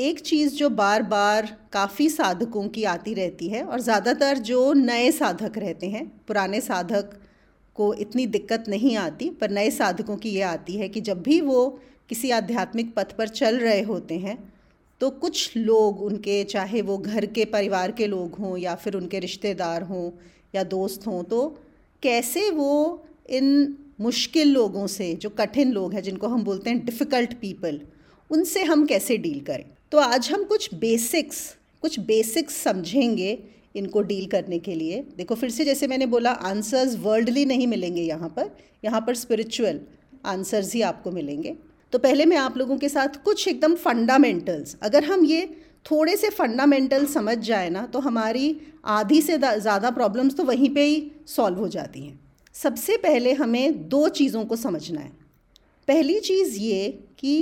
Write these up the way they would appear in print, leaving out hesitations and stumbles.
एक चीज़ जो बार बार काफ़ी साधकों की आती रहती है, और ज़्यादातर जो नए साधक रहते हैं, पुराने साधक को इतनी दिक्कत नहीं आती, पर नए साधकों की ये आती है कि जब भी वो किसी आध्यात्मिक पथ पर चल रहे होते हैं तो कुछ लोग उनके, चाहे वो घर के परिवार के लोग हों या फिर उनके रिश्तेदार हों या दोस्त हों, तो कैसे वो इन मुश्किल लोगों से, जो कठिन लोग हैं जिनको हम बोलते हैं डिफ़िकल्ट पीपल, उनसे हम कैसे डील करें। तो आज हम कुछ बेसिक्स समझेंगे इनको डील करने के लिए। देखो, फिर से जैसे मैंने बोला, आंसर्स वर्ल्डली नहीं मिलेंगे यहाँ पर स्पिरिचुअल आंसर्स ही आपको मिलेंगे। तो पहले मैं आप लोगों के साथ कुछ एकदम फंडामेंटल्स, अगर हम ये थोड़े से फंडामेंटल समझ जाए ना, तो हमारी आधी से ज़्यादा प्रॉब्लम्स तो वहीं पे ही सॉल्व हो जाती हैं। सबसे पहले हमें दो चीज़ों को समझना है। पहली चीज़ ये कि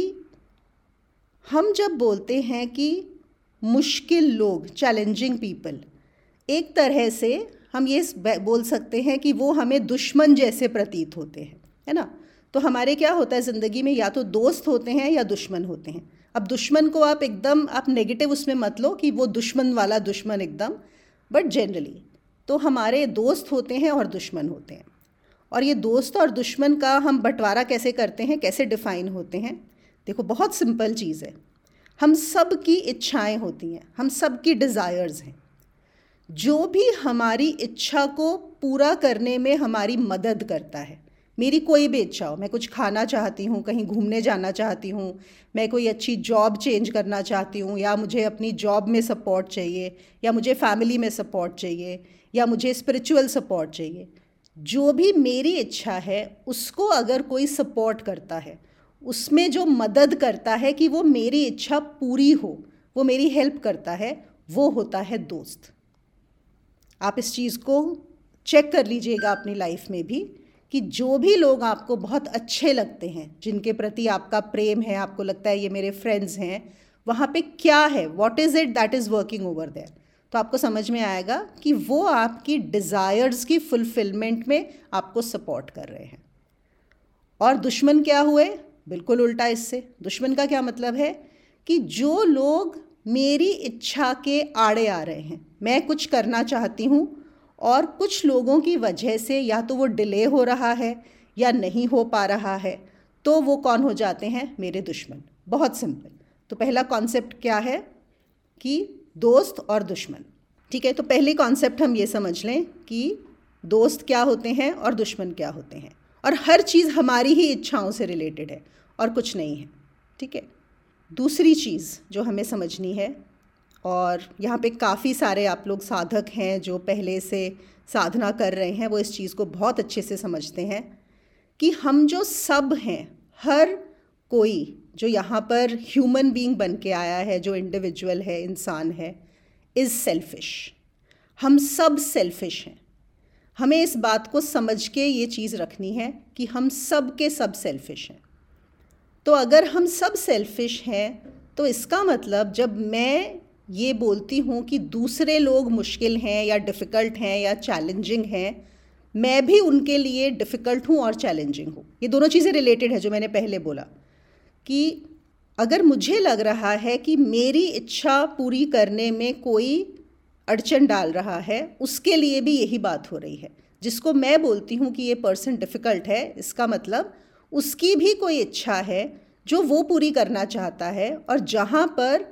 हम जब बोलते हैं कि मुश्किल लोग, चैलेंजिंग पीपल, एक तरह से हम ये बोल सकते हैं कि वो हमें दुश्मन जैसे प्रतीत होते हैं, है ना। तो हमारे क्या होता है ज़िंदगी में, या तो दोस्त होते हैं या दुश्मन होते हैं। अब दुश्मन को आप नेगेटिव उसमें मत लो कि वो दुश्मन वाला दुश्मन एकदम, बट जनरली तो हमारे दोस्त होते हैं और दुश्मन होते हैं। और ये दोस्त और दुश्मन का हम बंटवारा कैसे करते हैं, कैसे डिफ़ाइन होते हैं। देखो, बहुत सिंपल चीज़ है। हम सब की इच्छाएं होती हैं, हम सब की डिज़ायर्स हैं। जो भी हमारी इच्छा को पूरा करने में हमारी मदद करता है, मेरी कोई भी इच्छा हो, मैं कुछ खाना चाहती हूँ, कहीं घूमने जाना चाहती हूँ, मैं कोई अच्छी जॉब चेंज करना चाहती हूँ, या मुझे अपनी जॉब में सपोर्ट चाहिए, या मुझे फैमिली में सपोर्ट चाहिए, या मुझे स्पिरिचुअल सपोर्ट चाहिए, जो भी मेरी इच्छा है उसको अगर कोई सपोर्ट करता है, उसमें जो मदद करता है कि वो मेरी इच्छा पूरी हो, वो मेरी हेल्प करता है, वो होता है दोस्त। आप इस चीज़ को चेक कर लीजिएगा अपनी लाइफ में भी, कि जो भी लोग आपको बहुत अच्छे लगते हैं, जिनके प्रति आपका प्रेम है, आपको लगता है ये मेरे फ्रेंड्स हैं, वहाँ पे क्या है, what is it that is working over there, तो आपको समझ में आएगा कि वो आपकी डिज़ायर्स की फुलफिलमेंट में आपको सपोर्ट कर रहे हैं। और दुश्मन क्या हुए, बिल्कुल उल्टा इससे। दुश्मन का क्या मतलब है कि जो लोग मेरी इच्छा के आड़े आ रहे हैं, मैं कुछ करना चाहती हूँ और कुछ लोगों की वजह से या तो वो डिले हो रहा है या नहीं हो पा रहा है, तो वो कौन हो जाते हैं, मेरे दुश्मन। बहुत सिंपल। तो पहला कॉन्सेप्ट क्या है कि दोस्त और दुश्मन, ठीक है। तो पहली कॉन्सेप्ट हम ये समझ लें कि दोस्त क्या होते हैं और दुश्मन क्या होते हैं, और हर चीज़ हमारी ही इच्छाओं से रिलेटेड है और कुछ नहीं है, ठीक है। दूसरी चीज़ जो हमें समझनी है, और यहाँ पे काफ़ी सारे आप लोग साधक हैं जो पहले से साधना कर रहे हैं, वो इस चीज़ को बहुत अच्छे से समझते हैं कि हम जो सब हैं, हर कोई जो यहाँ पर ह्यूमन बीइंग बन के आया है, जो इंडिविजुअल है, इंसान है, इज़ सेल्फिश। हम सब सेल्फिश हैं। हमें इस बात को समझ के ये चीज़ रखनी है कि हम सब के सब सेल्फिश हैं। तो अगर हम सब सेल्फिश हैं, तो इसका मतलब जब मैं ये बोलती हूँ कि दूसरे लोग मुश्किल हैं या डिफ़िकल्ट हैं या चैलेंजिंग हैं, मैं भी उनके लिए डिफ़िकल्ट हूँ और चैलेंजिंग हूँ। ये दोनों चीज़ें रिलेटेड है, जो मैंने पहले बोला कि अगर मुझे लग रहा है कि मेरी इच्छा पूरी करने में कोई अड़चन डाल रहा है, उसके लिए भी यही बात हो रही है। जिसको मैं बोलती हूँ कि ये पर्सन डिफ़िकल्ट है, इसका मतलब उसकी भी कोई इच्छा है जो वो पूरी करना चाहता है, और जहाँ पर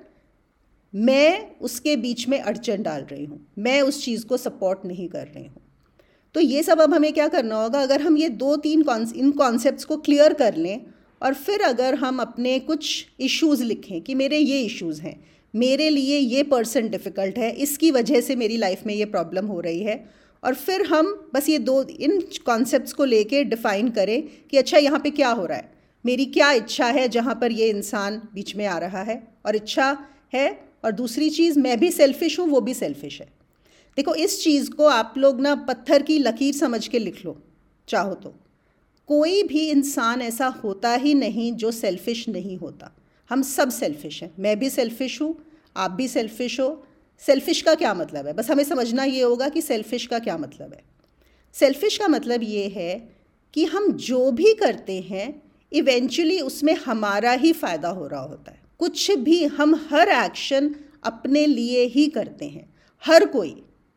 मैं उसके बीच में अड़चन डाल रही हूँ, मैं उस चीज़ को सपोर्ट नहीं कर रही हूँ। तो ये सब अब हमें क्या करना होगा, अगर हम ये इन कॉन्सेप्ट्स को क्लियर कर लें, और फिर अगर हम अपने कुछ इश्यूज़ लिखें कि मेरे ये इश्यूज़ हैं, मेरे लिए ये पर्सन डिफ़िकल्ट है, इसकी वजह से मेरी लाइफ में ये प्रॉब्लम हो रही है, और फिर हम बस ये इन कॉन्सेप्ट्स को लेके डिफ़ाइन करें कि अच्छा यहाँ पे क्या हो रहा है, मेरी क्या इच्छा है जहाँ पर ये इंसान बीच में आ रहा है, और इच्छा है, और दूसरी चीज़ मैं भी सेल्फिश हूँ, वो भी सेल्फिश है। देखो, इस चीज़ को आप लोग ना पत्थर की लकीर समझ के लिख लो चाहो तो। कोई भी इंसान ऐसा होता ही नहीं जो सेल्फिश नहीं होता। हम सब सेल्फिश हैं, मैं भी सेल्फिश हूँ, आप भी सेल्फिश हो। सेल्फिश का क्या मतलब है, बस हमें समझना ये होगा कि सेल्फिश का क्या मतलब है। सेल्फिश का मतलब ये है कि हम जो भी करते हैं इवेंचुअली उसमें हमारा ही फ़ायदा हो रहा होता है। कुछ भी, हम हर एक्शन अपने लिए ही करते हैं। हर कोई,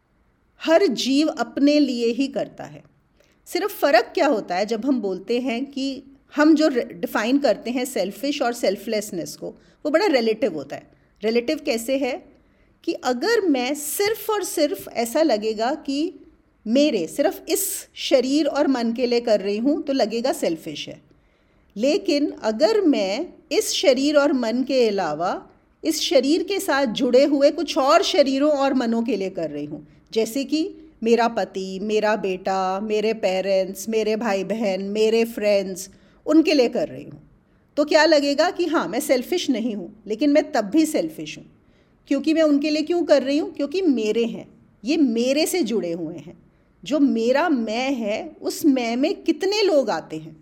हर जीव अपने लिए ही करता है। सिर्फ फ़र्क क्या होता है, जब हम बोलते हैं कि हम जो डिफ़ाइन करते हैं सेल्फिश और सेल्फलेसनेस को, वो बड़ा रिलेटिव होता है। रिलेटिव कैसे है कि अगर मैं सिर्फ और सिर्फ ऐसा लगेगा कि मेरे सिर्फ इस शरीर और मन के लिए कर रही हूँ तो लगेगा सेल्फिश है। लेकिन अगर मैं इस शरीर और मन के अलावा इस शरीर के साथ जुड़े हुए कुछ और शरीरों और मनों के लिए कर रही हूँ, जैसे कि मेरा पति, मेरा बेटा, मेरे पेरेंट्स, मेरे भाई बहन, मेरे फ्रेंड्स, उनके लिए कर रही हूँ, तो क्या लगेगा कि हाँ मैं सेल्फिश नहीं हूँ, लेकिन मैं तब भी सेल्फिश हूँ। क्योंकि मैं उनके लिए क्यों कर रही हूँ? क्योंकि मेरे हैं, ये मेरे से जुड़े हुए हैं। जो मेरा मैं है, उस मैं में कितने लोग आते हैं।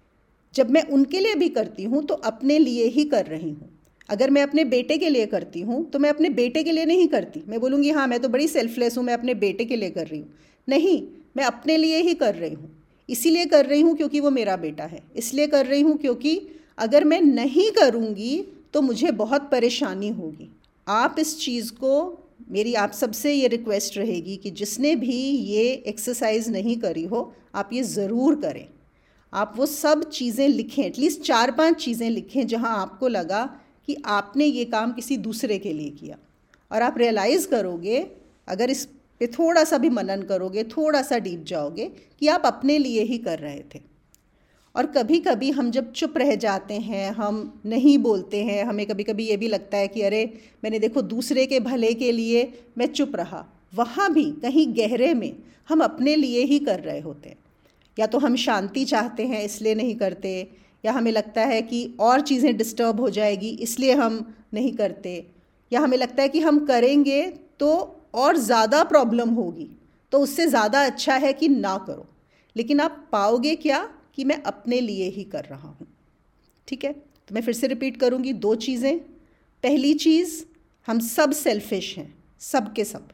जब मैं उनके लिए भी करती हूँ तो अपने लिए ही कर रही हूँ। अगर मैं अपने बेटे के लिए करती हूँ तो मैं अपने बेटे के लिए नहीं करती। मैं बोलूँगी हाँ मैं तो बड़ी सेल्फलेस हूँ, मैं अपने बेटे के लिए कर रही हूँ। नहीं, मैं अपने लिए ही कर रही हूँ। इसीलिए कर रही हूँ क्योंकि वो मेरा बेटा है, इसलिए कर रही हूँ क्योंकि अगर मैं नहीं करूँगी तो मुझे बहुत परेशानी होगी। आप इस चीज़ को, मेरी आप सबसे ये रिक्वेस्ट रहेगी कि जिसने भी ये एक्सरसाइज नहीं करी हो, आप ये ज़रूर करें। आप वो सब चीज़ें लिखें, एटलीस्ट 4-5 चीज़ें लिखें जहाँ आपको लगा कि आपने ये काम किसी दूसरे के लिए किया। और आप रियलाइज़ करोगे, अगर इस पे थोड़ा सा भी मनन करोगे, थोड़ा सा डीप जाओगे, कि आप अपने लिए ही कर रहे थे। और कभी कभी हम जब चुप रह जाते हैं, हम नहीं बोलते हैं, हमें कभी कभी ये भी लगता है कि अरे मैंने देखो दूसरे के भले के लिए मैं चुप रहा, वहाँ भी कहीं गहरे में हम अपने लिए ही कर रहे होते हैं। या तो हम शांति चाहते हैं इसलिए नहीं करते, या हमें लगता है कि और चीज़ें डिस्टर्ब हो जाएगी इसलिए हम नहीं करते, या हमें लगता है कि हम करेंगे तो और ज़्यादा प्रॉब्लम होगी, तो उससे ज़्यादा अच्छा है कि ना करो। लेकिन आप पाओगे क्या कि मैं अपने लिए ही कर रहा हूँ। ठीक है, तो मैं फिर से रिपीट करूँगी 2 चीज़ें। पहली चीज़, हम सब सेल्फिश हैं, सब के सब।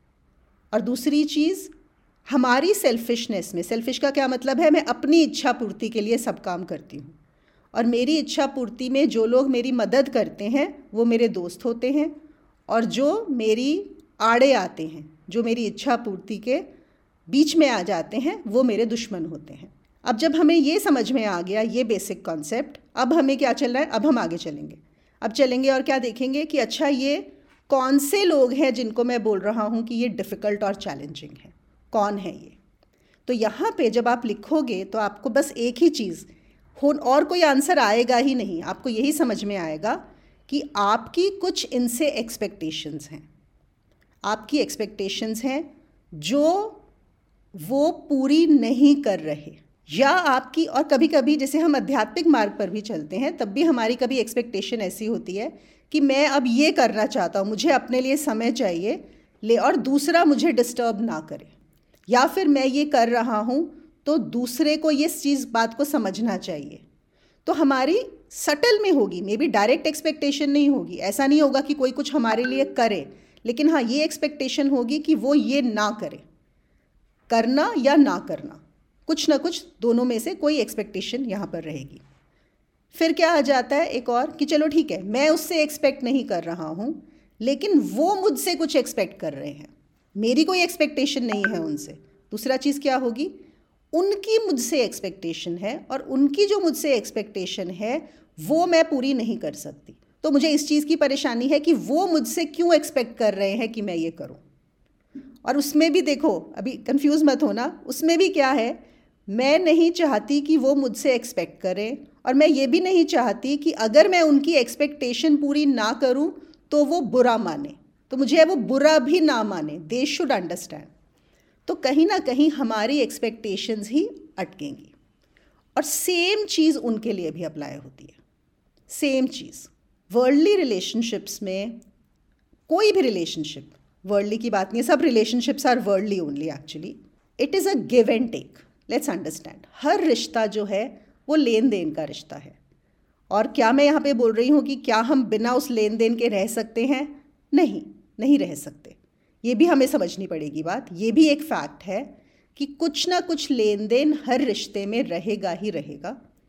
और दूसरी चीज़, हमारी सेल्फिशनेस में, सेल्फिश का क्या मतलब है, मैं अपनी इच्छा पूर्ति के लिए सब काम करती हूँ। और मेरी इच्छा पूर्ति में जो लोग मेरी मदद करते हैं वो मेरे दोस्त होते हैं, और जो मेरी आड़े आते हैं, जो मेरी इच्छा पूर्ति के बीच में आ जाते हैं, वो मेरे दुश्मन होते हैं। अब जब हमें ये समझ में आ गया, ये बेसिक कॉन्सेप्ट, अब हमें क्या चल रहा है, अब हम आगे चलेंगे। अब चलेंगे और क्या देखेंगे कि अच्छा ये कौन से लोग हैं जिनको मैं बोल रहा हूँ कि ये डिफ़िकल्ट और चैलेंजिंग है, कौन है ये। तो यहाँ पे जब आप लिखोगे तो आपको बस एक ही चीज़ हो, और कोई आंसर आएगा ही नहीं, आपको यही समझ में आएगा कि आपकी कुछ इनसे एक्सपेक्टेशंस हैं। आपकी एक्सपेक्टेशंस हैं जो वो पूरी नहीं कर रहे, या आपकी, और कभी कभी जैसे हम आध्यात्मिक मार्ग पर भी चलते हैं तब भी हमारी कभी एक्सपेक्टेशन ऐसी होती है कि मैं अब ये करना चाहता हूँ, मुझे अपने लिए समय चाहिए ले, और दूसरा मुझे डिस्टर्ब ना करे, या फिर मैं ये कर रहा हूँ तो दूसरे को ये चीज़ बात को समझना चाहिए। तो हमारी सटल में होगी, मे बी डायरेक्ट एक्सपेक्टेशन नहीं होगी, ऐसा नहीं होगा कि कोई कुछ हमारे लिए करे, लेकिन हाँ ये एक्सपेक्टेशन होगी कि वो ये ना करे, करना या ना करना, कुछ ना कुछ दोनों में से कोई एक्सपेक्टेशन यहाँ पर रहेगी। फिर क्या आ जाता है एक और, कि चलो ठीक है मैं उससे एक्सपेक्ट नहीं कर रहा हूँ, लेकिन वो मुझसे कुछ एक्सपेक्ट कर रहे हैं, मेरी कोई एक्सपेक्टेशन नहीं है उनसे। दूसरा चीज़ क्या होगी, उनकी मुझसे एक्सपेक्टेशन है, और उनकी जो मुझसे एक्सपेक्टेशन है वो मैं पूरी नहीं कर सकती। तो मुझे इस चीज़ की परेशानी है कि वो मुझसे क्यों एक्सपेक्ट कर रहे हैं कि मैं ये करूँ। और उसमें भी देखो, अभी कंफ्यूज मत होना, उसमें भी क्या है, मैं नहीं चाहती कि वो मुझसे एक्सपेक्ट करें, और मैं ये भी नहीं चाहती कि अगर मैं उनकी एक्सपेक्टेशन पूरी ना करूं तो वो बुरा माने, तो मुझे वो बुरा भी ना माने, दे शुड अंडरस्टैंड। तो कहीं ना कहीं हमारी एक्सपेक्टेशंस ही अटकेंगी। और सेम चीज़ उनके लिए भी अप्लाई होती है, सेम चीज़। वर्ल्डली रिलेशनशिप्स में, कोई भी रिलेशनशिप, वर्ल्डली की बात नहीं है, सब relationships are worldly only actually, it is a give and take. Let's understand, हर रिश्ता जो है वो लेन देन का रिश्ता है। और क्या मैं यहाँ पे बोल रही हूँ कि क्या हम बिना उस लेन देन के रह सकते हैं? नहीं, नहीं रह सकते। ये भी हमें समझनी पड़ेगी बात, ये भी एक फैक्ट है कि कुछ ना कुछ लेन देन हर रिश्ते में रहेगा ही रहेगा।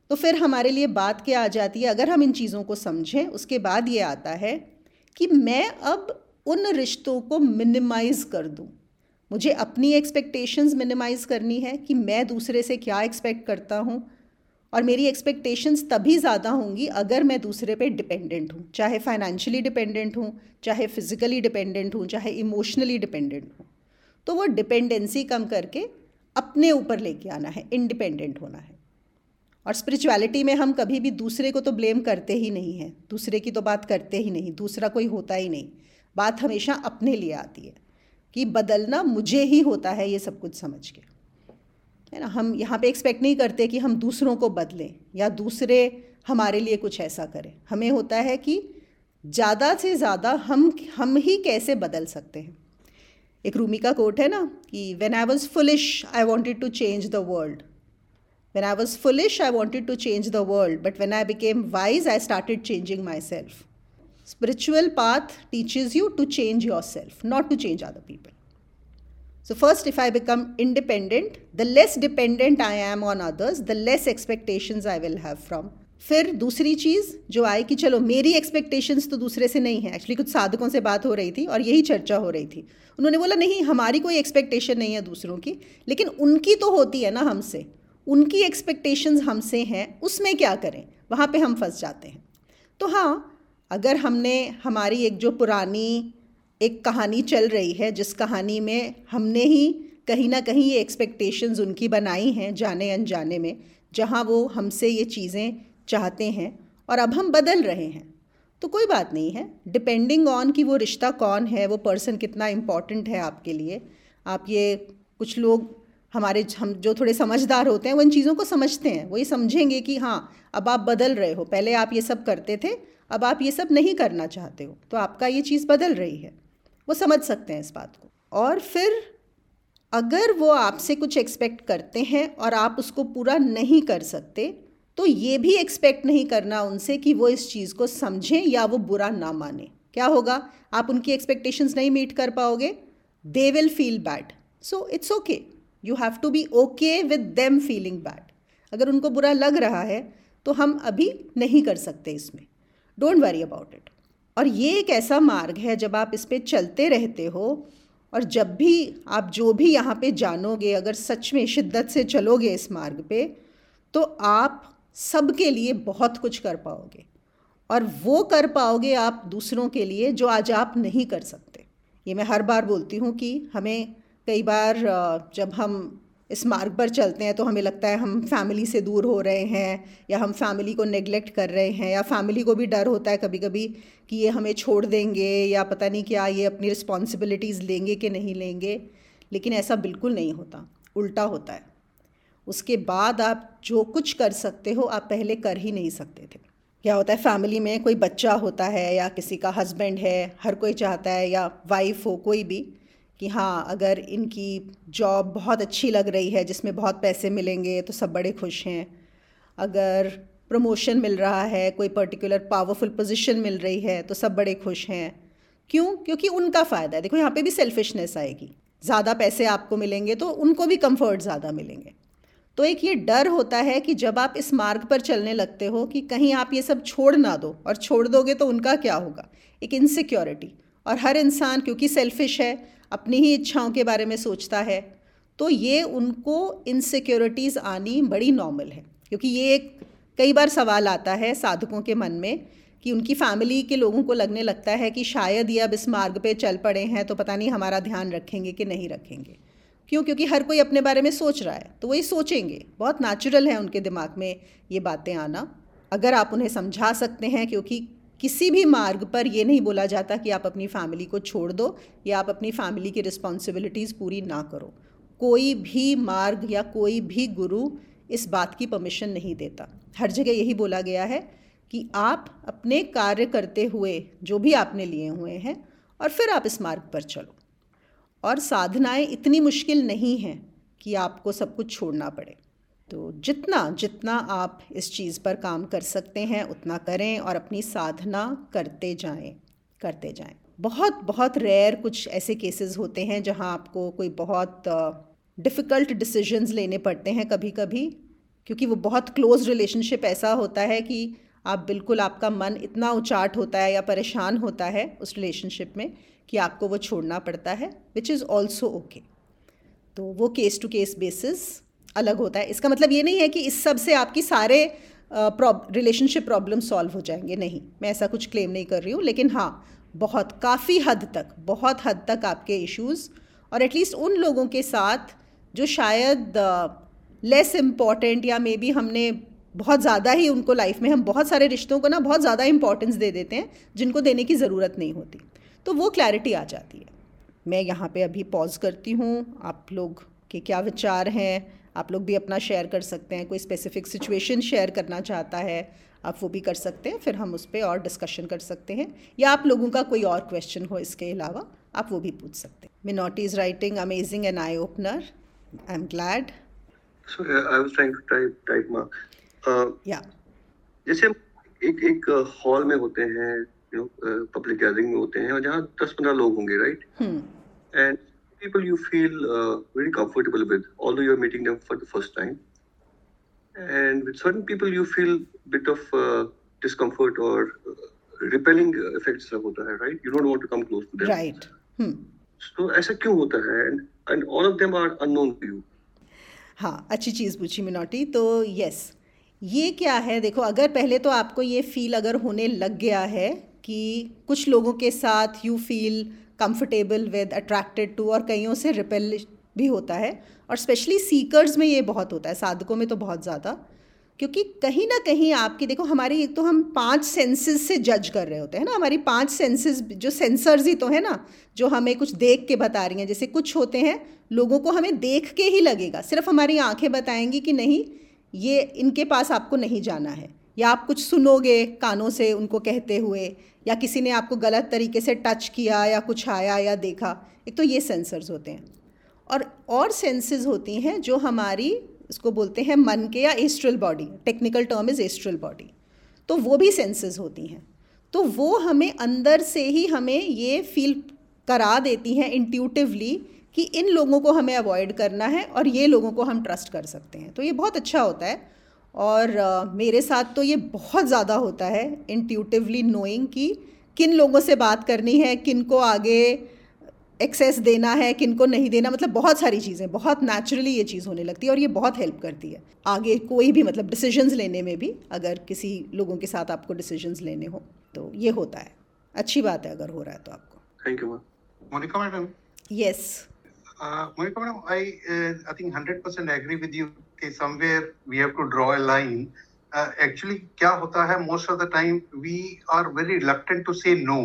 तो फिर हमारे लिए बात क्या आ जाती है, अगर हम इन चीज़ों को समझें उसके बाद ये आता है कि मैं अब उन रिश्तों को मिनिमाइज़ कर दूं। मुझे अपनी एक्सपेक्टेशंस मिनिमाइज़ करनी है कि मैं दूसरे से क्या एक्सपेक्ट करता हूँ, और मेरी एक्सपेक्टेशंस तभी ज़्यादा होंगी अगर मैं दूसरे पे डिपेंडेंट हूँ, चाहे फाइनेंशियली डिपेंडेंट हूँ, चाहे फिज़िकली डिपेंडेंट हूँ, चाहे इमोशनली डिपेंडेंट हूँ। तो वो डिपेंडेंसी कम करके अपने ऊपर लेके आना है, इंडिपेंडेंट होना है। और स्पिरिचुअलिटी में हम कभी भी दूसरे को तो ब्लेम करते ही नहीं हैं, दूसरे की तो बात करते ही नहीं, दूसरा कोई होता ही नहीं। बात हमेशा अपने लिए आती है कि बदलना मुझे ही होता है, ये सब कुछ समझ के, है ना। हम यहाँ पे एक्सपेक्ट नहीं करते कि हम दूसरों को बदलें या दूसरे हमारे लिए कुछ ऐसा करें। हमें होता है कि ज़्यादा से ज़्यादा हम ही कैसे बदल सकते हैं। एक रूमी का कोट है ना कि when I was foolish I wanted to change the world, when I was foolish I wanted to change the world, but when I became wise I started changing myself. Spiritual path teaches you to change yourself, not to change other people. So first, if I become independent, the less dependent I am on others, the less expectations I will have from. फिर दूसरी चीज़ जो आई कि चलो मेरी expectations तो दूसरे से नहीं है। एक्चुअली कुछ साधकों से बात हो रही थी और यही चर्चा हो रही थी। उन्होंने बोला नहीं, हमारी कोई एक्सपेक्टेशन नहीं है दूसरों की, लेकिन उनकी तो होती है ना हमसे, उनकी एक्सपेक्टेशंस हमसे हैं, उसमें क्या करें, वहाँ पे हम फंस जाते हैं। तो हाँ, अगर हमने हमारी एक जो पुरानी एक कहानी चल रही है, जिस कहानी में हमने ही कहीं ना कहीं ये एक्सपेक्टेशंस उनकी बनाई हैं जाने अनजाने में, जहाँ वो हमसे ये चीज़ें चाहते हैं और अब हम बदल रहे हैं, तो कोई बात नहीं है। डिपेंडिंग ऑन कि वो रिश्ता कौन है, वो पर्सन कितना इम्पॉर्टेंट है आपके लिए। आप ये कुछ लोग हम जो थोड़े समझदार होते हैं वो इन चीज़ों को समझते हैं। वो ये समझेंगे कि हाँ, अब आप बदल रहे हो, पहले आप ये सब करते थे, अब आप ये सब नहीं करना चाहते हो, तो आपका ये चीज़ बदल रही है। वो समझ सकते हैं इस बात को। और फिर अगर वो आपसे कुछ एक्सपेक्ट करते हैं और आप उसको पूरा नहीं कर सकते, तो ये भी एक्सपेक्ट नहीं करना उनसे कि वो इस चीज़ को समझें या वो बुरा ना माने। क्या होगा, आप उनकी एक्सपेक्टेशंस नहीं मीट कर पाओगे, they will feel bad. So it's okay, you have to be okay with them feeling bad. अगर उनको बुरा लग रहा है तो हम अभी नहीं कर सकते इसमें, डोंट वरी अबाउट इट। और ये एक ऐसा मार्ग है, जब आप इस पे चलते रहते हो और जब भी आप जो भी यहाँ पे जानोगे, अगर सच में शिद्दत से चलोगे इस मार्ग पे, तो आप सबके लिए बहुत कुछ कर पाओगे। और वो कर पाओगे आप दूसरों के लिए जो आज आप नहीं कर सकते। ये मैं हर बार बोलती हूँ कि हमें कई बार जब हम इस मार्ग पर चलते हैं तो हमें लगता है हम फैमिली से दूर हो रहे हैं, या हम फैमिली को नेग्लेक्ट कर रहे हैं, या फैमिली को भी डर होता है कभी कभी कि ये हमें छोड़ देंगे या पता नहीं क्या, ये अपनी रिस्पॉन्सिबिलिटीज़ लेंगे कि नहीं लेंगे। लेकिन ऐसा बिल्कुल नहीं होता, उल्टा होता है। उसके बाद आप जो कुछ कर सकते हो आप पहले कर ही नहीं सकते थे। क्या होता है, फैमिली में कोई बच्चा होता है या किसी का हस्बैंड है, हर कोई चाहता है, या वाइफ हो कोई भी, कि हाँ अगर इनकी जॉब बहुत अच्छी लग रही है जिसमें बहुत पैसे मिलेंगे तो सब बड़े खुश हैं। अगर प्रमोशन मिल रहा है, कोई पर्टिकुलर पावरफुल पोजीशन मिल रही है तो सब बड़े खुश हैं। क्यों? क्योंकि उनका फ़ायदा है। देखो यहाँ पे भी सेल्फिशनेस आएगी। ज़्यादा पैसे आपको मिलेंगे तो उनको भी कंफर्ट ज़्यादा मिलेंगे। तो एक ये डर होता है कि जब आप इस मार्ग पर चलने लगते हो कि कहीं आप ये सब छोड़ ना दो, और छोड़ दोगे तो उनका क्या होगा, एक इनसिक्योरिटी। और हर इंसान क्योंकि सेल्फिश है, अपनी ही इच्छाओं के बारे में सोचता है, तो ये उनको इनसिक्योरिटीज़ आनी बड़ी नॉर्मल है। क्योंकि ये एक कई बार सवाल आता है साधकों के मन में कि उनकी फैमिली के लोगों को लगने लगता है कि शायद ये अब इस मार्ग पे चल पड़े हैं तो पता नहीं हमारा ध्यान रखेंगे कि नहीं रखेंगे। क्यों? क्योंकि हर कोई अपने बारे में सोच रहा है, तो वही सोचेंगे। बहुत नेचुरल है उनके दिमाग में ये बातें आना, अगर आप उन्हें समझा सकते हैं। क्योंकि किसी भी मार्ग पर ये नहीं बोला जाता कि आप अपनी फैमिली को छोड़ दो या आप अपनी फैमिली की रिस्पॉन्सिबिलिटीज़ पूरी ना करो। कोई भी मार्ग या कोई भी गुरु इस बात की परमिशन नहीं देता। हर जगह यही बोला गया है कि आप अपने कार्य करते हुए जो भी आपने लिए हुए हैं और फिर आप इस मार्ग पर चलो। और साधनाएं इतनी मुश्किल नहीं हैं कि आपको सब कुछ छोड़ना पड़े। तो जितना जितना आप इस चीज़ पर काम कर सकते हैं उतना करें और अपनी साधना करते जाएं। बहुत बहुत रेयर कुछ ऐसे केसेस होते हैं जहां आपको कोई बहुत डिफ़िकल्ट डिसीजंस लेने पड़ते हैं कभी कभी, क्योंकि वो बहुत क्लोज रिलेशनशिप ऐसा होता है कि आप बिल्कुल, आपका मन इतना उचाट होता है या परेशान होता है उस रिलेशनशिप में कि आपको वो छोड़ना पड़ता है, विच इज़ ऑल्सो ओके। तो वो केस टू केस बेसिस अलग होता है। इसका मतलब ये नहीं है कि इस सब से आपकी सारे रिलेशनशिप प्रॉब्लम सॉल्व हो जाएंगे, नहीं, मैं ऐसा कुछ क्लेम नहीं कर रही हूँ, लेकिन हाँ, बहुत हद तक आपके इश्यूज़, और एटलीस्ट उन लोगों के साथ जो शायद लेस इम्पॉर्टेंट, या मे बी हमने बहुत ज़्यादा ही उनको लाइफ में, हम बहुत सारे रिश्तों को ना बहुत ज़्यादा इंपॉर्टेंस दे देते हैं जिनको देने की ज़रूरत नहीं होती, तो वो क्लैरिटी आ जाती है। मैं यहाँ पे अभी पॉज करती हूँ, आप लोग के क्या विचार हैं, आप लोग भी अपना शेयर कर सकते हैं, कोई स्पेसिफिक सिचुएशन शेयर करना चाहता है आप वो भी कर सकते हैं, फिर हम उस पर और डिस्कशन कर सकते हैं, या आप लोगों का कोई और क्वेश्चन हो इसके अलावा आप वो भी पूछ सकते हैं। Minoti is writing amazing and eye opener, I am glad. So I was trying to type mark. या जैसे हम एक हॉल में होते हैं, पब्लिक गैदरिंग में होते हैं, और जहाँ 10-15 लोग होंगे, right? And people you feel very comfortable with, although you're meeting them for the first time. And with certain people you feel bit of discomfort or repelling effects होता है, right? You don't want to come close to them. Right. So ऐसा क्यों होता है? And all of them are unknown to you. हाँ, अच्छी चीज़ पूछी मिनोटी। तो यस, ये क्या है, देखो, अगर पहले तो आपको ये फील अगर होने लग गया है कि कुछ लोगों के साथ you feel comfortable with, attracted to, और कईयों से रिपेल भी होता है, और स्पेशली सीकर्स में ये बहुत होता है, साधकों में तो बहुत ज़्यादा, क्योंकि कहीं ना कहीं आपकी, देखो, हमारी एक तो हम 5 सेंसेस से जज कर रहे होते हैं ना, हमारी 5 सेंसेस जो सेंसर्स ही तो है ना, जो हमें कुछ देख के बता रही हैं। जैसे कुछ होते हैं लोगों को हमें देख के ही लगेगा, सिर्फ हमारी आंखें बताएंगी कि नहीं, ये इनके पास आपको नहीं जाना है, या आप कुछ सुनोगे कानों से उनको कहते हुए, या किसी ने आपको गलत तरीके से टच किया या कुछ आया या देखा। एक तो ये सेंसर्स होते हैं, और सेंसेस होती हैं जो हमारी, इसको बोलते हैं मन के, या astral body, technical term is astral body, तो वो भी सेंसेस होती हैं। तो वो हमें अंदर से ही हमें ये फील करा देती हैं इंट्यूटिवली कि इन लोगों को हमें अवॉइड करना है और ये लोगों को हम ट्रस्ट कर सकते हैं। तो ये बहुत अच्छा होता है, और मेरे साथ तो ये बहुत ज़्यादा होता है, इंट्यूटिवली नोइंग कि किन लोगों से बात करनी है, किन को आगे एक्सेस देना है, किन को नहीं देना, मतलब बहुत सारी चीज़ें, बहुत नेचुरली ये चीज़ होने लगती है, और ये बहुत हेल्प करती है आगे कोई भी, मतलब डिसीजंस लेने में भी। अगर किसी लोगों के साथ आपको डिसीजंस लेने हो तो ये होता है, अच्छी बात है अगर हो रहा है तो आपको। Thank you Monica madam. Yes Monica madam, I think 100% agree with you कि somewhere we have to draw a line. Actually क्या होता है, most of the time we are very reluctant to say no.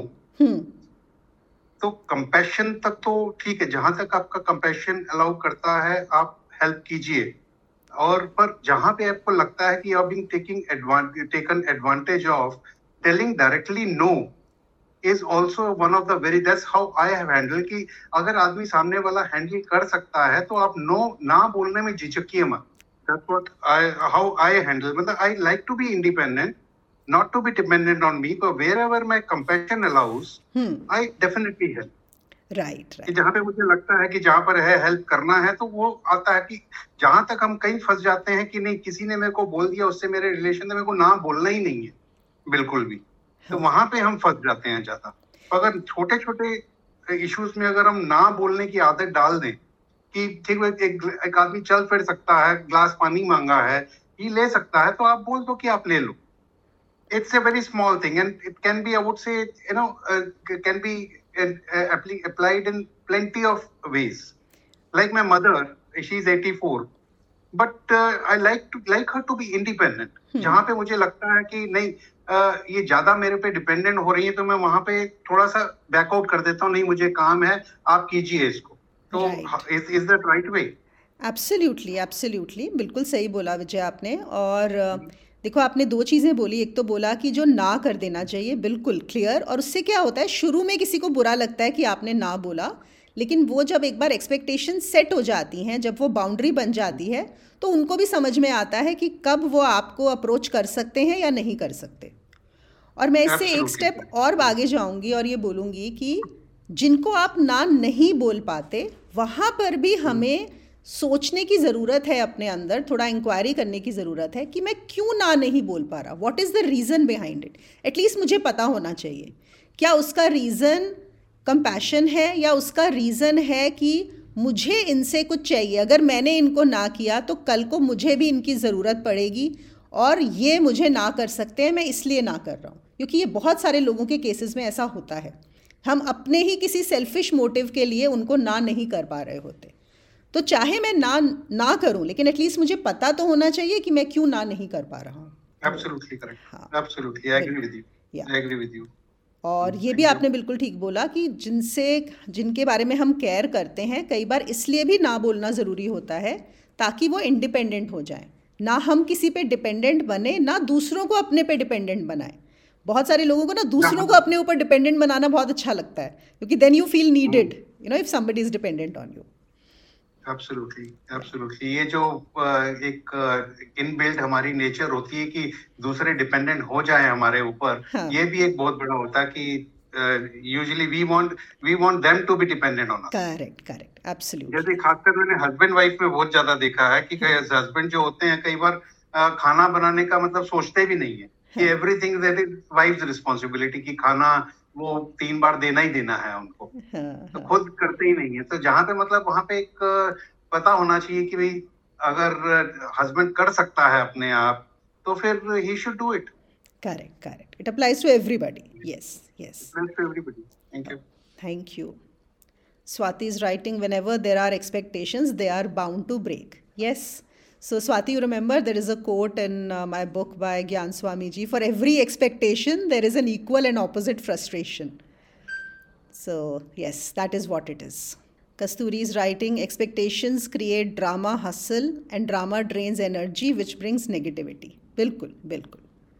तो compassion तक तो ठीक है, जहां तक आपका कंपैशन अलाउ करता है आप हेल्प कीजिए, और पर जहां पे आपको लगता है कि you are being taken advantage of, telling directly no is also one of the very, that's how I have handle, कि अगर आदमी सामने वाला हैंडल कर सकता है तो आप नो ना बोलने में झिझकिए मत। That's what how I handle, मतलब I like to be independent, not to be dependent on me, but wherever my compassion allows, I definitely help. Right. कि जहाँ पे मुझे लगता है कि जहाँ पर है हेल्प करना है, तो वो आता है कि जहाँ तक हम कहीं फंस जाते हैं कि नहीं, किसी ने मेरे को बोल दिया, उससे मेरे रिलेशन में मेरे को ना बोलना ही नहीं है बिल्कुल भी, तो वहां पे हम फंस जाते हैं ज्यादा। अगर छोटे छोटे इश्यूज में अगर हम ना बोलने की आदत डाल दें कि ठीक है, एक आदमी चल फिर सकता है, ग्लास पानी मांगा है, ये ले सकता है, तो आप बोल दो कि आप ले लो। It's a very small thing, and it can be, I would say, can be applied in plenty of ways. Like my mother, she's 84, but I like her to be independent. जहाँ पे मुझे लगता है कि नहीं, ये ज्यादा मेरे पे डिपेंडेंट हो रही है, तो मैं वहाँ पे थोड़ा सा बैकआउट कर देता हूँ, नहीं मुझे काम है, आप कीजिए इसको। तो is that right way? Absolutely, बिल्कुल सही बोला विजय आपने। और देखो, आपने 2 चीज़ें बोली, एक तो बोला कि जो ना कर देना चाहिए, बिल्कुल क्लियर, और उससे क्या होता है, शुरू में किसी को बुरा लगता है कि आपने ना बोला, लेकिन वो जब एक बार एक्सपेक्टेशन सेट हो जाती हैं, जब वो बाउंड्री बन जाती है, तो उनको भी समझ में आता है कि कब वो आपको अप्रोच कर सकते हैं या नहीं कर सकते। और मैं इससे एक स्टेप और आगे जाऊंगी और ये बोलूँगी कि जिनको आप ना नहीं बोल पाते, वहाँ पर भी हमें सोचने की ज़रूरत है अपने अंदर, थोड़ा इंक्वायरी करने की ज़रूरत है कि मैं क्यों ना नहीं बोल पा रहा, what is the reason behind it. At least मुझे पता होना चाहिए, क्या उसका रीज़न कंपैशन है या उसका रीज़न है कि मुझे इनसे कुछ चाहिए, अगर मैंने इनको ना किया तो कल को मुझे भी इनकी ज़रूरत पड़ेगी और ये मुझे ना कर सकते हैं, मैं इसलिए ना कर रहा हूँ। क्योंकि ये बहुत सारे लोगों के केसेस में ऐसा होता है, हम अपने ही किसी सेल्फिश मोटिव के लिए उनको ना नहीं कर पा रहे होते। तो चाहे मैं ना करूं, लेकिन एटलीस्ट मुझे पता तो होना चाहिए कि मैं क्यों ना नहीं कर पा रहा हूँ। Absolutely correct. हाँ, Absolutely, I agree with you. I agree with you. और ये भी आपने बिल्कुल ठीक बोला कि जिनके बारे में हम केयर करते हैं, कई बार इसलिए भी ना बोलना ज़रूरी होता है ताकि वो इंडिपेंडेंट हो जाए, ना हम किसी पे डिपेंडेंट बने, ना दूसरों को अपने पे डिपेंडेंट बनाए। बहुत सारे लोगों को ना दूसरों को अपने ऊपर डिपेंडेंट बनाना बहुत अच्छा लगता है, क्योंकि then you feel needed, you know, if somebody is dependent on you. Absolutely ये जो एक इनबिल्ट हमारी नेचर होती है कि दूसरे डिपेंडेंट हो जाए हमारे ऊपर, ये भी एक बहुत बड़ा होता है कि usually we want them to be dependent on us. Correct absolutely. जैसे खासकर मैंने हस्बैंड वाइफ में बहुत ज्यादा देखा है कि हस्बैंड जो होते हैं कई बार खाना बनाने का मतलब सोचते भी नहीं है कि everything that is wife's responsibility, कि खाना वो 3 बार देना ही देना है उनको, तो खुद करते ही नहीं है। तो जहाँ पे मतलब वहाँ पे एक पता होना चाहिए कि भाई अगर हस्बैंड कर सकता है अपने आप तो फिर ही should do it. Correct it applies to everybody. Yes to everybody. Thank you. Swati is writing, whenever there are expectations, they are bound to break. Yes. So Swati, you remember there is a quote in my book by Gyan Swami Ji, for every expectation there is an equal and opposite frustration. So yes, that is what it is. Kasturi is writing, expectations create drama, hustle, and drama drains energy, which brings negativity. Bilkul.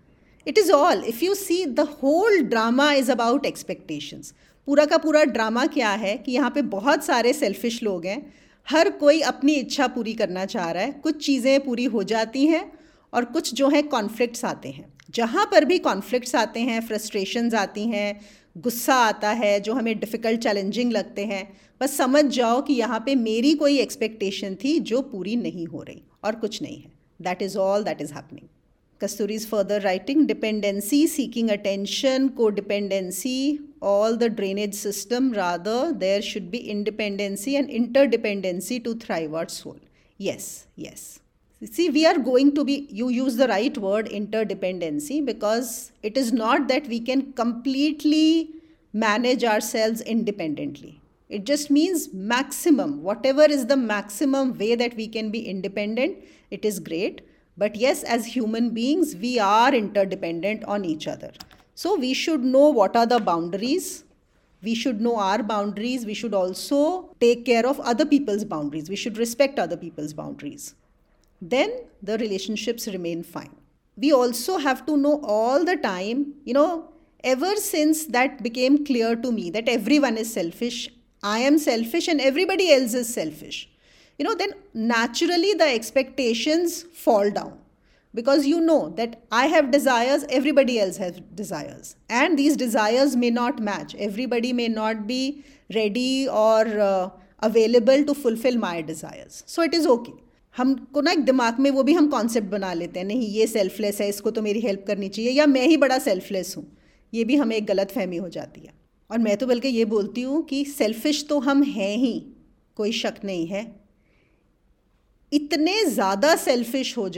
It is all, if you see, the whole drama is about expectations. पूरा का पूरा drama क्या है कि यहाँ पे बहुत सारे सेल्फिश लोग हैं, हर कोई अपनी इच्छा पूरी करना चाह रहा है, कुछ चीज़ें पूरी हो जाती हैं और कुछ जो है कॉन्फ्लिक्ट्स आते हैं। जहाँ पर भी कॉन्फ्लिक्ट्स आते हैं, फ्रस्ट्रेशंस आती हैं, गुस्सा आता है जो हमें डिफ़िकल्ट चैलेंजिंग लगते हैं, बस समझ जाओ कि यहाँ पे मेरी कोई एक्सपेक्टेशन थी जो पूरी नहीं हो रही और कुछ नहीं है। That is all that is happening. Kasturi is further writing, dependency, seeking attention, codependency, all the drainage system. Rather, there should be independency and interdependency to thrive our soul. Yes. See, we are going to be, you use the right word, interdependency, because it is not that we can completely manage ourselves independently. It just means maximum, whatever is the maximum way that we can be independent, it is great. But yes, as human beings, we are interdependent on each other. So we should know what are the boundaries. We should know our boundaries. We should also take care of other people's boundaries. We should respect other people's boundaries. Then the relationships remain fine. We also have to know all the time, ever since that became clear to me that everyone is selfish, I am selfish and everybody else is selfish. Then naturally the expectations fall down, because you know that I have desires, everybody else has desires, and these desires may not match. Everybody may not be ready or available to fulfill my desires. So it is okay. हमको ना एक दिमाग में वो भी हम concept बना लेते हैं, नहीं ये सेल्फलेस है, इसको तो मेरी हेल्प करनी चाहिए, या मैं ही बड़ा सेल्फलेस हूँ। ये भी हमें एक गलत फहमी हो जाती है। और मैं तो बल्कि ये बोलती हूँ कि सेल्फिश तो हम हैं ही, कोई शक नहीं है। इतने ज़्यादा सेल्फिश हो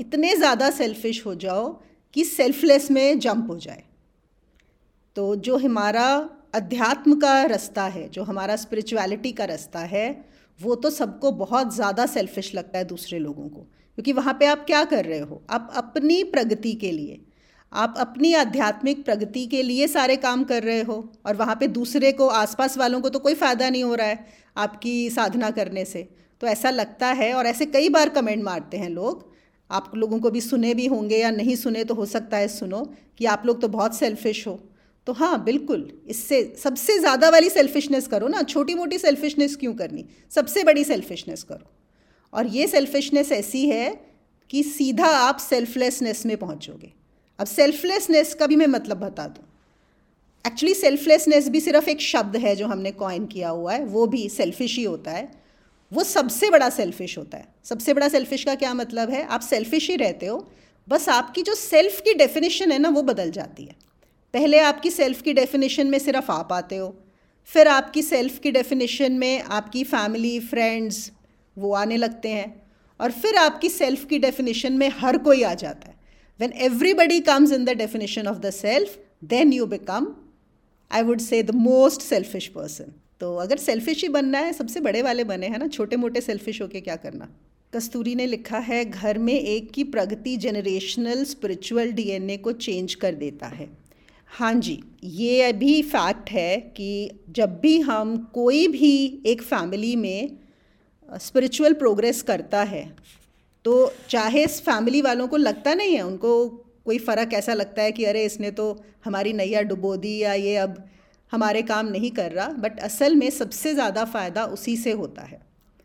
जाओ कि सेल्फलेस में जंप हो जाए। तो जो हमारा अध्यात्म का रास्ता है, जो हमारा स्पिरिचुअलिटी का रास्ता है, वो तो सबको बहुत ज़्यादा सेल्फिश लगता है दूसरे लोगों को, क्योंकि वहाँ पे आप क्या कर रहे हो, आप अपनी प्रगति के लिए, आप अपनी आध्यात्मिक प्रगति के लिए सारे काम कर रहे हो, और वहाँ पे दूसरे को, आसपास वालों को तो कोई फ़ायदा नहीं हो रहा है आपकी साधना करने से। तो ऐसा लगता है, और ऐसे कई बार कमेंट मारते हैं लोग, आप लोगों को भी सुने भी होंगे या नहीं सुने तो हो सकता है सुनो, कि आप लोग तो बहुत सेल्फिश हो। तो हाँ बिल्कुल, इससे सबसे ज़्यादा वाली सेल्फिशनेस करो ना, छोटी मोटी सेल्फिशनेस क्यों करनी, सबसे बड़ी सेल्फिशनेस करो। और ये सेल्फिशनेस ऐसी है कि सीधा आप सेल्फलेसनेस में पहुँचोगे। अब सेल्फलेसनेस का भी मैं मतलब बता दूँ। एक्चुअली सेल्फलेसनेस भी सिर्फ एक शब्द है जो हमने कॉइन किया हुआ है, वो भी सेल्फिश ही होता है। वो सबसे बड़ा सेल्फिश होता है। सबसे बड़ा सेल्फिश का क्या मतलब है? आप सेल्फिश ही रहते हो, बस आपकी जो सेल्फ की डेफिनेशन है ना वो बदल जाती है। पहले आपकी सेल्फ की डेफिनेशन में सिर्फ आप आते हो, फिर आपकी सेल्फ की डेफिनेशन में आपकी फैमिली फ्रेंड्स वो आने लगते हैं, और फिर आपकी सेल्फ की डेफिनेशन में हर कोई आ जाता है। When everybody comes in the definition of the self, then you become, I would say, the most selfish person. तो अगर सेल्फिश ही बनना है, सबसे बड़े वाले बने हैं ना, छोटे मोटे सेल्फिश होके क्या करना। कस्तूरी ने लिखा है, घर में एक की प्रगति जनरेशनल स्पिरिचुअल डीएनए को चेंज कर देता है। हाँ जी, ये भी फैक्ट है कि जब भी हम कोई भी एक फैमिली में स्पिरिचुअल प्रोग्रेस करता है, तो चाहे इस फैमिली वालों को लगता नहीं है, उनको कोई फ़र्क ऐसा लगता है कि अरे इसने तो हमारी नैया डुबो दी या ये अब हमारे काम नहीं कर रहा, बट असल में सबसे ज़्यादा फ़ायदा उसी से होता है।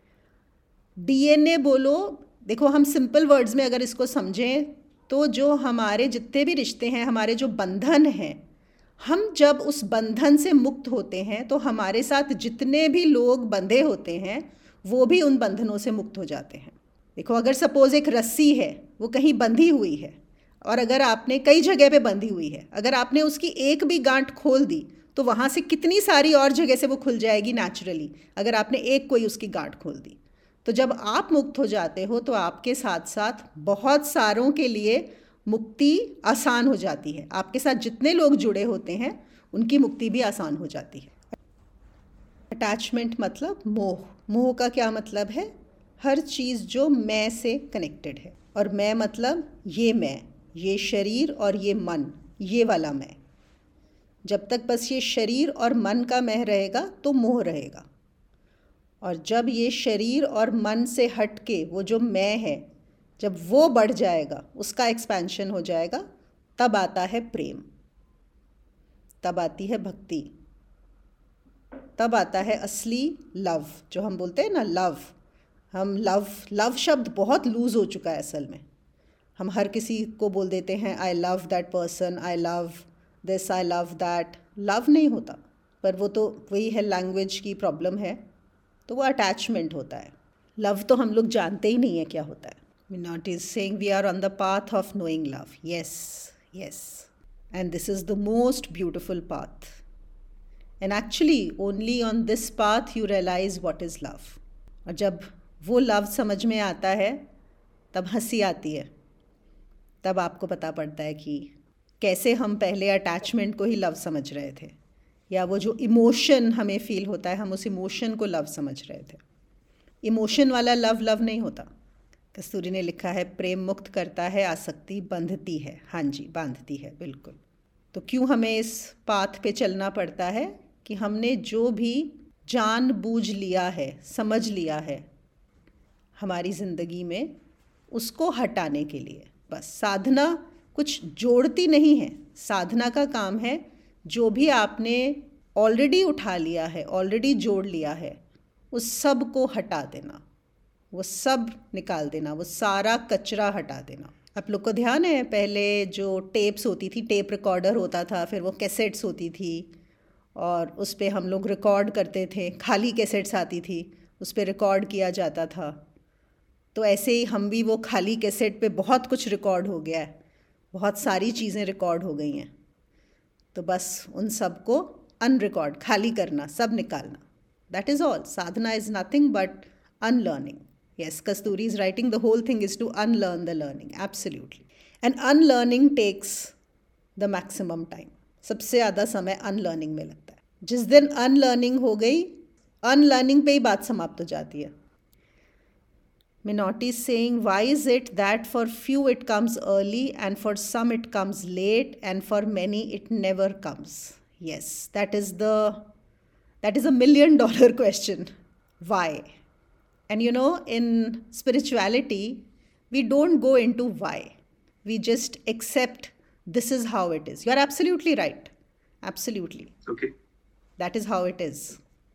डीएनए बोलो, देखो हम सिंपल वर्ड्स में अगर इसको समझें तो जो हमारे जितने भी रिश्ते हैं, हमारे जो बंधन हैं, हम जब उस बंधन से मुक्त होते हैं तो हमारे साथ जितने भी लोग बंधे होते हैं वो भी उन बंधनों से मुक्त हो जाते हैं। देखो अगर सपोज़ एक रस्सी है, वो कहीं बंधी हुई है, और अगर आपने कई जगह पे बंधी हुई है, अगर आपने उसकी एक भी गांठ खोल दी तो वहाँ से कितनी सारी और जगह से वो खुल जाएगी नेचुरली, अगर आपने एक कोई उसकी गांठ खोल दी। तो जब आप मुक्त हो जाते हो तो आपके साथ साथ बहुत सारों के लिए मुक्ति आसान हो जाती है। आपके साथ जितने लोग जुड़े होते हैं उनकी मुक्ति भी आसान हो जाती है। अटैचमेंट मतलब मोह। मोह का क्या मतलब है? हर चीज़ जो मैं से कनेक्टेड है, और मैं मतलब मैं, ये शरीर और ये मन, ये वाला मैं। जब तक बस ये शरीर और मन का मैं रहेगा तो मोह रहेगा, और जब ये शरीर और मन से हट के वो जो मैं है, जब वो बढ़ जाएगा, उसका एक्सपेंशन हो जाएगा, तब आता है प्रेम, तब आती है भक्ति, तब आता है असली लव, जो हम बोलते हैं ना लव। हम लव शब्द बहुत लूज़ हो चुका है असल में। हम हर किसी को बोल देते हैं I love that person, I love this, I love that. Love नहीं होता, पर वो तो वही है, लैंग्वेज की प्रॉब्लम है, तो वो अटैचमेंट होता है। लव तो हम लोग जानते ही नहीं है क्या होता है। Minotti is saying we are on the path of knowing love. Yes, yes. And this is the most beautiful path. And actually only on this path you realize what is love. और जब वो love समझ में आता है तब हंसी आती है, तब आपको पता पड़ता है कि कैसे हम पहले अटैचमेंट को ही लव समझ रहे थे, या वो जो इमोशन हमें फील होता है, हम उस इमोशन को लव समझ रहे थे। इमोशन वाला लव नहीं होता। कस्तूरी ने लिखा है, प्रेम मुक्त करता है, आसक्ति बंधती है। हाँ जी, बांधती है, बिल्कुल। तो क्यों हमें इस पाथ पे चलना पड़ता है कि हमने जो भी जान बूझ लिया है, समझ लिया है हमारी ज़िंदगी में, उसको हटाने के लिए। बस साधना कुछ जोड़ती नहीं है। साधना का काम है जो भी आपने ऑलरेडी उठा लिया है, ऑलरेडी जोड़ लिया है, उस सब को हटा देना, वो सब निकाल देना, वो सारा कचरा हटा देना। आप लोग को ध्यान है, पहले जो टेप्स होती थी, टेप रिकॉर्डर होता था, फिर वो कैसेट्स होती थी, और उस पर हम लोग रिकॉर्ड करते थे। खाली कैसेट्स आती थी, उस पर रिकॉर्ड किया जाता था। तो ऐसे ही हम भी वो खाली कैसेट पे बहुत कुछ रिकॉर्ड हो गया है, बहुत सारी चीज़ें रिकॉर्ड हो गई हैं। तो बस उन सब को अनरिकॉर्ड, खाली करना, सब निकालना, that is all. Sadhana is nothing but unlearning. Yes, Kasturi is writing the whole thing is to unlearn the learning. Absolutely. And unlearning takes the maximum time. सबसे ज़्यादा समय unlearning में लगता है। जिस दिन unlearning हो गई, unlearning पे ही बात समाप्त हो जाती है। Minotti is saying, why is it that for few it comes early and for some it comes late and for many it never comes? Yes, that is a $1 million question. Why? And you know, in spirituality, we don't go into why. We just accept this is how it is. You are absolutely right. Absolutely. Okay. That is how it is.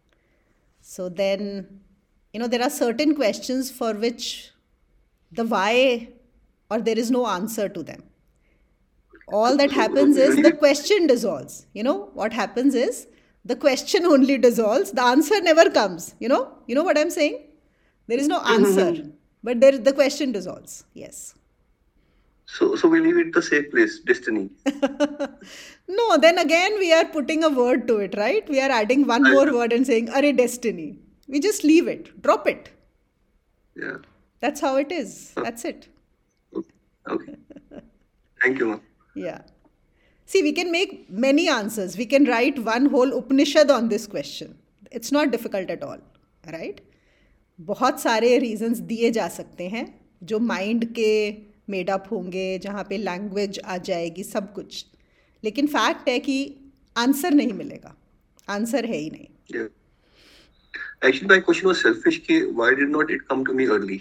So then, you know, there are certain questions for which the why, or there is no answer to them. All that happens is the question dissolves. You know, what happens is the question only dissolves. The answer never comes. You know what I'm saying? There is no answer, but the question dissolves. Yes. So we leave it the safe place, destiny. No, then again we are putting a word to it, right? We are adding one more word and saying, "Arey destiny." We just leave it, drop it. Yeah. That's how it is. That's it. Okay. Thank you, ma'am. Yeah. See, we can make many answers. We can write one whole Upanishad on this question. It's not difficult at all, right? बहुत सारे reasons दिए जा सकते हैं जो mind के made up होंगे, जहाँ पे लैंग्वेज आ जाएगी, सब कुछ. लेकिन फैक्ट है कि आंसर नहीं मिलेगा. आंसर है ही नहीं. Yeah. Actually, my question was selfish कि why did not it come to me early?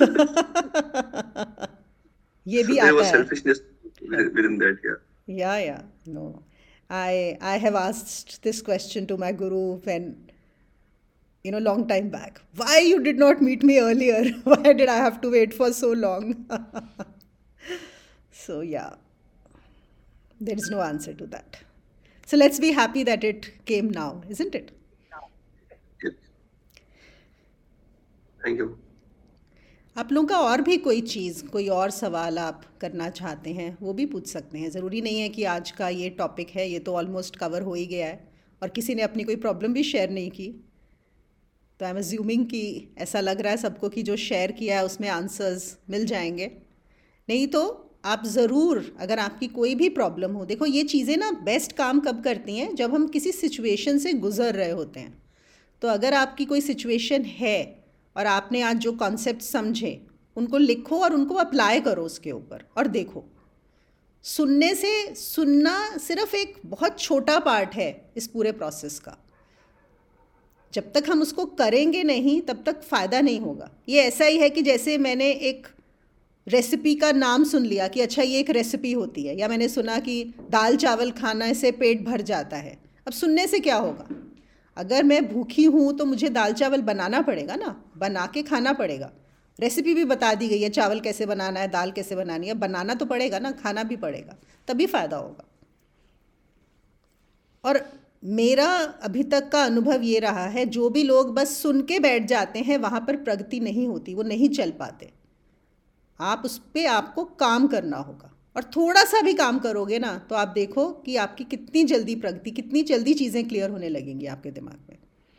ये भी आता है. There was है. selfishness within that, yeah. Yeah. No. I have asked this question to my guru when, long time back. Why you did not meet me earlier? Why did I have to wait for so long? So, yeah. There is no answer to that. So, let's be happy that it came now, isn't it? Yes. Thank you. आप लोगों का और भी कोई चीज़, कोई और सवाल आप करना चाहते हैं वो भी पूछ सकते हैं. ज़रूरी नहीं है कि आज का ये टॉपिक है, ये तो ऑलमोस्ट कवर हो ही गया है और किसी ने अपनी कोई प्रॉब्लम भी शेयर नहीं की. तो आई एम अज्यूमिंग कि ऐसा लग रहा है सबको कि जो शेयर किया है उसमें आंसर्स मिल जाएंगे. नहीं तो आप ज़रूर, अगर आपकी कोई भी प्रॉब्लम हो, देखो ये चीज़ें ना बेस्ट काम कब करती हैं, जब हम किसी सिचुएशन से गुज़र रहे होते हैं. तो अगर आपकी कोई सिचुएशन है और आपने आज जो कॉन्सेप्ट समझे उनको लिखो और उनको अप्लाई करो उसके ऊपर और देखो. सुनना सिर्फ एक बहुत छोटा पार्ट है इस पूरे प्रोसेस का. जब तक हम उसको करेंगे नहीं तब तक फ़ायदा नहीं होगा. ये ऐसा ही है कि जैसे मैंने एक रेसिपी का नाम सुन लिया कि अच्छा ये एक रेसिपी होती है, या मैंने सुना कि दाल चावल खाने से पेट भर जाता है. अब सुनने से क्या होगा? अगर मैं भूखी हूँ तो मुझे दाल चावल बनाना पड़ेगा ना, बना के खाना पड़ेगा. रेसिपी भी बता दी गई है, चावल कैसे बनाना है, दाल कैसे बनानी है, बनाना तो पड़ेगा ना, खाना भी पड़ेगा, तभी फ़ायदा होगा. और मेरा अभी तक का अनुभव ये रहा है, जो भी लोग बस सुन के बैठ जाते हैं वहाँ पर प्रगति नहीं होती, वो नहीं चल पाते. आप उस पर आपको काम करना होगा और थोड़ा सा भी काम करोगे ना तो आप देखो कि आपकी कितनी जल्दी प्रगति, कितनी जल्दी चीज़ें क्लियर होने लगेंगी आपके दिमाग में.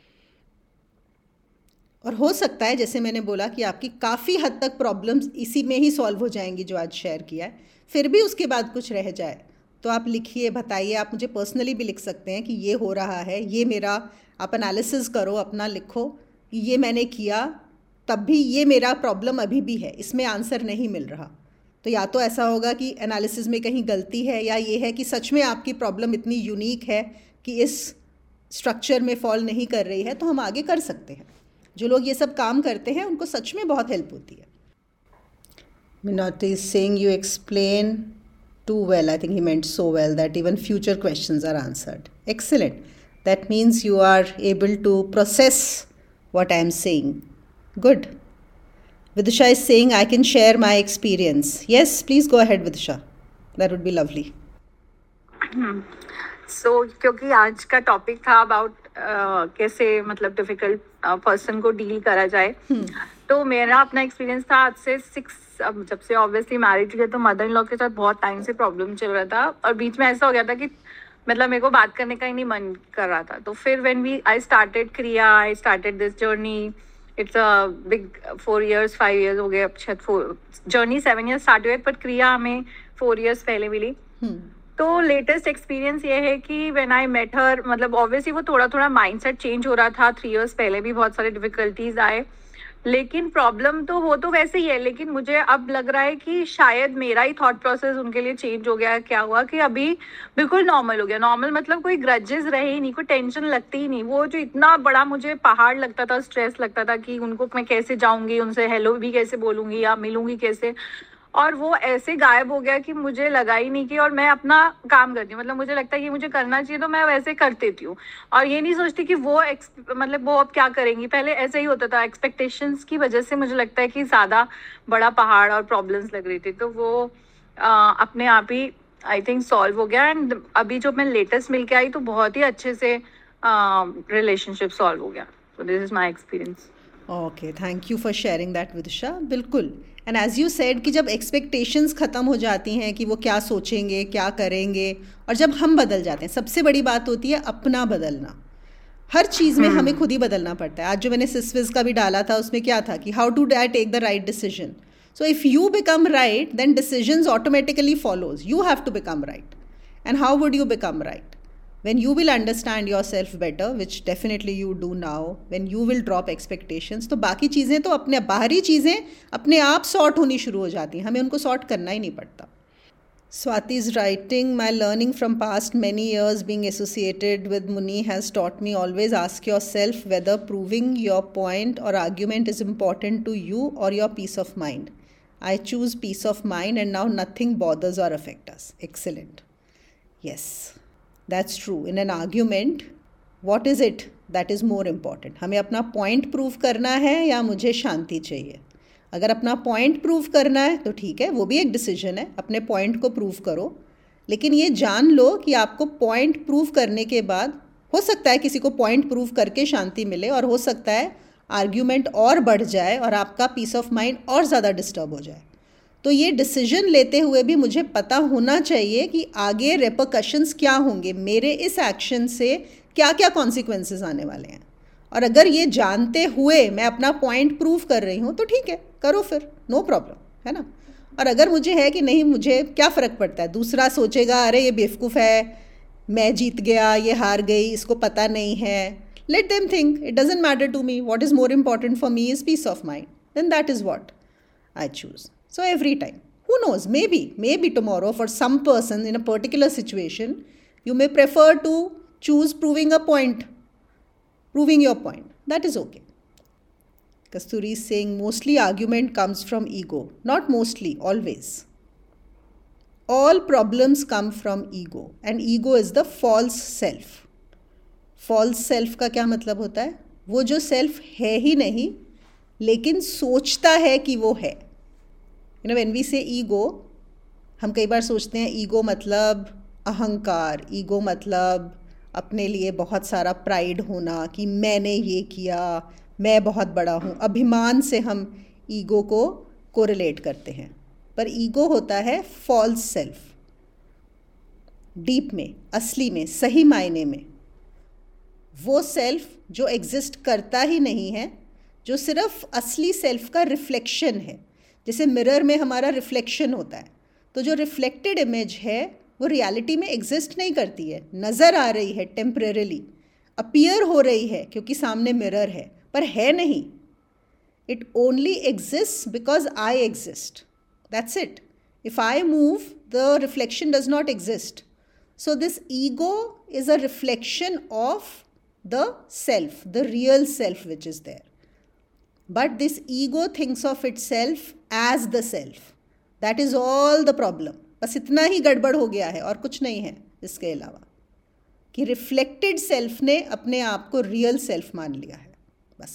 और हो सकता है जैसे मैंने बोला कि आपकी काफ़ी हद तक प्रॉब्लम्स इसी में ही सॉल्व हो जाएंगी जो आज शेयर किया है. फिर भी उसके बाद कुछ रह जाए तो आप लिखिए, बताइए. आप मुझे पर्सनली भी लिख सकते हैं कि ये हो रहा है, ये मेरा, आप एनालिसिस करो अपना, लिखो कि ये मैंने किया तब भी ये मेरा प्रॉब्लम अभी भी है, इसमें आंसर नहीं मिल रहा. तो या तो ऐसा होगा कि एनालिसिस में कहीं गलती है, या ये है कि सच में आपकी प्रॉब्लम इतनी यूनिक है कि इस स्ट्रक्चर में फॉल नहीं कर रही है, तो हम आगे कर सकते हैं. जो लोग ये सब काम करते हैं उनको सच में बहुत हेल्प होती है. Minotti is saying you explain too well. I think he meant so well that even future questions are answered. Excellent. That means you are able to process what I am saying. Good. Vidisha is saying I can share my experience. Yes, please go ahead, Vidisha. That would be lovely. So, क्योंकि आज का topic था about कैसे मतलब difficult person को deal करा जाए, तो मेरा अपना एक्सपीरियंस था आज से 6 जब से ऑब्वियसली मैरिड हुई तो मदर इन लॉ के साथ बहुत टाइम से प्रॉब्लम चल रहा था और बीच में ऐसा हो गया था कि मतलब मेरे को बात करने का ही नहीं मन कर रहा था. तो फिर when I started this journey. It's a big 4 years 5 years हो गए, अब शायद जर्नी 7 years स्टार्ट हुए, बट क्रिया हमें 4 years पहले मिली. तो लेटेस्ट एक्सपीरियंस ये है कि व्हेन आई मेट हर, मतलब ऑब्वियसली वो थोड़ा थोड़ा माइंडसेट चेंज हो रहा था. 3 years पहले भी बहुत सारे डिफिकल्टीज आए, लेकिन प्रॉब्लम तो वो तो वैसे ही है. लेकिन मुझे अब लग रहा है कि शायद मेरा ही थॉट प्रोसेस उनके लिए चेंज हो गया. क्या हुआ कि अभी बिल्कुल नॉर्मल हो गया. नॉर्मल मतलब कोई ग्रजेस रहे ही नहीं, कोई टेंशन लगती ही नहीं. वो जो इतना बड़ा मुझे पहाड़ लगता था, स्ट्रेस लगता था कि उनको मैं कैसे जाऊंगी, उनसे हेलो भी कैसे बोलूंगी या मिलूंगी कैसे, और वो ऐसे गायब हो गया कि मुझे लगा ही नहीं कि, और मैं अपना काम करती हूँ, मतलब मुझे लगता है कि मुझे करना चाहिए तो मैं वैसे कर देती हूँ और ये नहीं सोचती कि वो मतलब वो अब क्या करेंगी. पहले ऐसे ही होता था, एक्सपेक्टेशंस की वजह से मुझे लगता है कि ज़्यादा बड़ा पहाड़ और प्रॉब्लम्स लग रही थी. तो वो अपने आप ही आई थिंक सॉल्व हो गया. एंड अभी जो मैं लेटेस्ट मिल के आई तो बहुत ही अच्छे से रिलेशनशिप सॉल्व हो गया. So this is my experience. Okay, thank you for sharing that Vidisha. बिल्कुल. एंड एज यू सेड कि जब एक्सपेक्टेशंस ख़त्म हो जाती हैं कि वो क्या सोचेंगे, क्या करेंगे, और जब हम बदल जाते हैं, सबसे बड़ी बात होती है अपना बदलना. हर चीज़ में हमें खुद ही बदलना पड़ता है. आज जो मैंने सिस्विज का भी डाला था उसमें क्या था कि how to I take the right decision. So if you become right then decisions automatically follows. You have to become right. And how would you become right? When you will understand yourself better, which definitely you do now, when you will drop expectations, तो बाकी चीज़ें तो अपने बाहरी चीज़ें अपने आप sort होनी शुरू हो जाती हैं. हमें उनको सॉर्ट करना ही नहीं पड़ता. Swati is writing, my learning from past many years being associated with Muni has taught me always ask yourself whether proving your point or argument is important to you or your peace of mind. I choose peace of mind and now nothing bothers or affects us. Excellent. Yes. That's true. In an argument, what is it that is more important? हमें अपना point prove करना है या मुझे शांति चाहिए? अगर अपना point prove करना है तो ठीक है, वो भी एक डिसीजन है. अपने पॉइंट को प्रूव करो, लेकिन ये जान लो कि आपको पॉइंट प्रूव करने के बाद हो सकता है किसी को पॉइंट प्रूव करके शांति मिले, और हो सकता है आर्ग्यूमेंट और बढ़ जाए और आपका पीस ऑफ माइंड और ज़्यादा डिस्टर्ब हो जाए. तो ये डिसीजन लेते हुए भी मुझे पता होना चाहिए कि आगे रेपरकशंस क्या होंगे, मेरे इस एक्शन से क्या क्या कॉन्सिक्वेंसेस आने वाले हैं. और अगर ये जानते हुए मैं अपना पॉइंट प्रूव कर रही हूँ तो ठीक है, करो फिर, नो प्रॉब्लम, है ना. और अगर मुझे है कि नहीं, मुझे क्या फ़र्क पड़ता है, दूसरा सोचेगा अरे ये बेवकूफ़ है, मैं जीत गया, ये हार गई, इसको पता नहीं है, let them think, it doesn't matter to me. What is more important for me is peace of mind. Then that is what I choose. So every time, who knows, maybe tomorrow for some person in a particular situation, you may prefer to choose proving your point. That is okay. Kasturi is saying mostly argument comes from ego. Not mostly, always. All problems come from ego, and ego is the false self. False self का क्या मतलब होता है? वो जो self है ही नहीं, लेकिन सोचता है कि वो है. when we say ego, हम कई बार सोचते हैं ईगो मतलब अहंकार, ईगो मतलब अपने लिए बहुत सारा प्राइड होना कि मैंने ये किया, मैं बहुत बड़ा हूँ. अभिमान से हम ईगो को कोरिलेट करते हैं, पर ईगो होता है फॉल्स सेल्फ. डीप में, असली में, सही मायने में वो सेल्फ जो एग्जिस्ट करता ही नहीं है, जो सिर्फ असली सेल्फ का रिफ्लेक्शन है. जैसे मिरर में हमारा रिफ्लेक्शन होता है, तो जो रिफ्लेक्टेड इमेज है वो रियलिटी में एग्जिस्ट नहीं करती है, नज़र आ रही है, टेम्परेरीली अपीयर हो रही है क्योंकि सामने मिरर है, पर है नहीं. It only exist because I exist. That's it. If I move the reflection does not exist. So this ego is a reflection of the self, the real self which is there. But this ego thinks of itself as the self. That is all the problem. बस इतना ही गड़बड़ हो गया है और कुछ नहीं है इसके अलावा, कि रिफ्लेक्टेड सेल्फ ने अपने आप को रियल सेल्फ मान लिया है बस.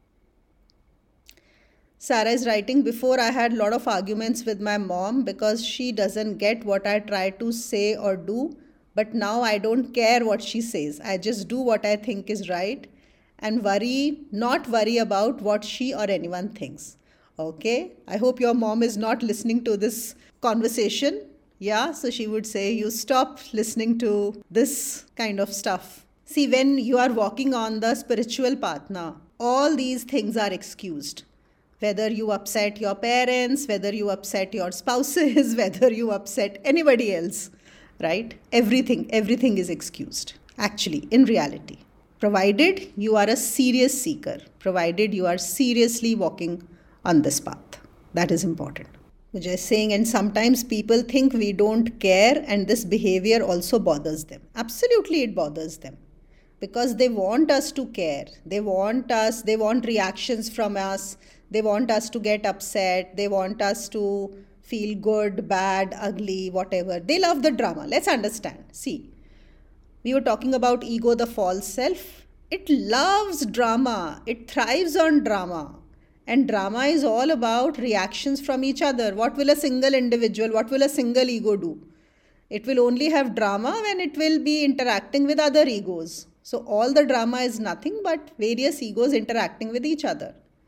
Sarah is writing, before I had a lot of arguments with my mom because she doesn't get what I try to say or do, but now I don't care what she says. I just do what I think is right and not worry about what she or anyone thinks. Okay, I hope your mom is not listening to this conversation. Yeah, so she would say, you stop listening to this kind of stuff. See, when you are walking on the spiritual path now, all these things are excused. Whether you upset your parents, whether you upset your spouses, whether you upset anybody else, right? Everything is excused, actually, in reality. Provided you are a serious seeker, provided you are seriously walking on this path. That is important. Vijay is saying, and sometimes people think we don't care and this behavior also bothers them. Absolutely it bothers them. Because they want us to care. They want reactions from us. They want us to get upset. They want us to feel good, bad, ugly, whatever. They love the drama. Let's understand. See. We were talking about ego, the false self. It loves drama. It thrives on drama. And drama is all about reactions from each other. What will a single individual, what will a single ego do? It will only have drama when it will be interacting with other egos. So all the drama is nothing but various egos interacting with each other.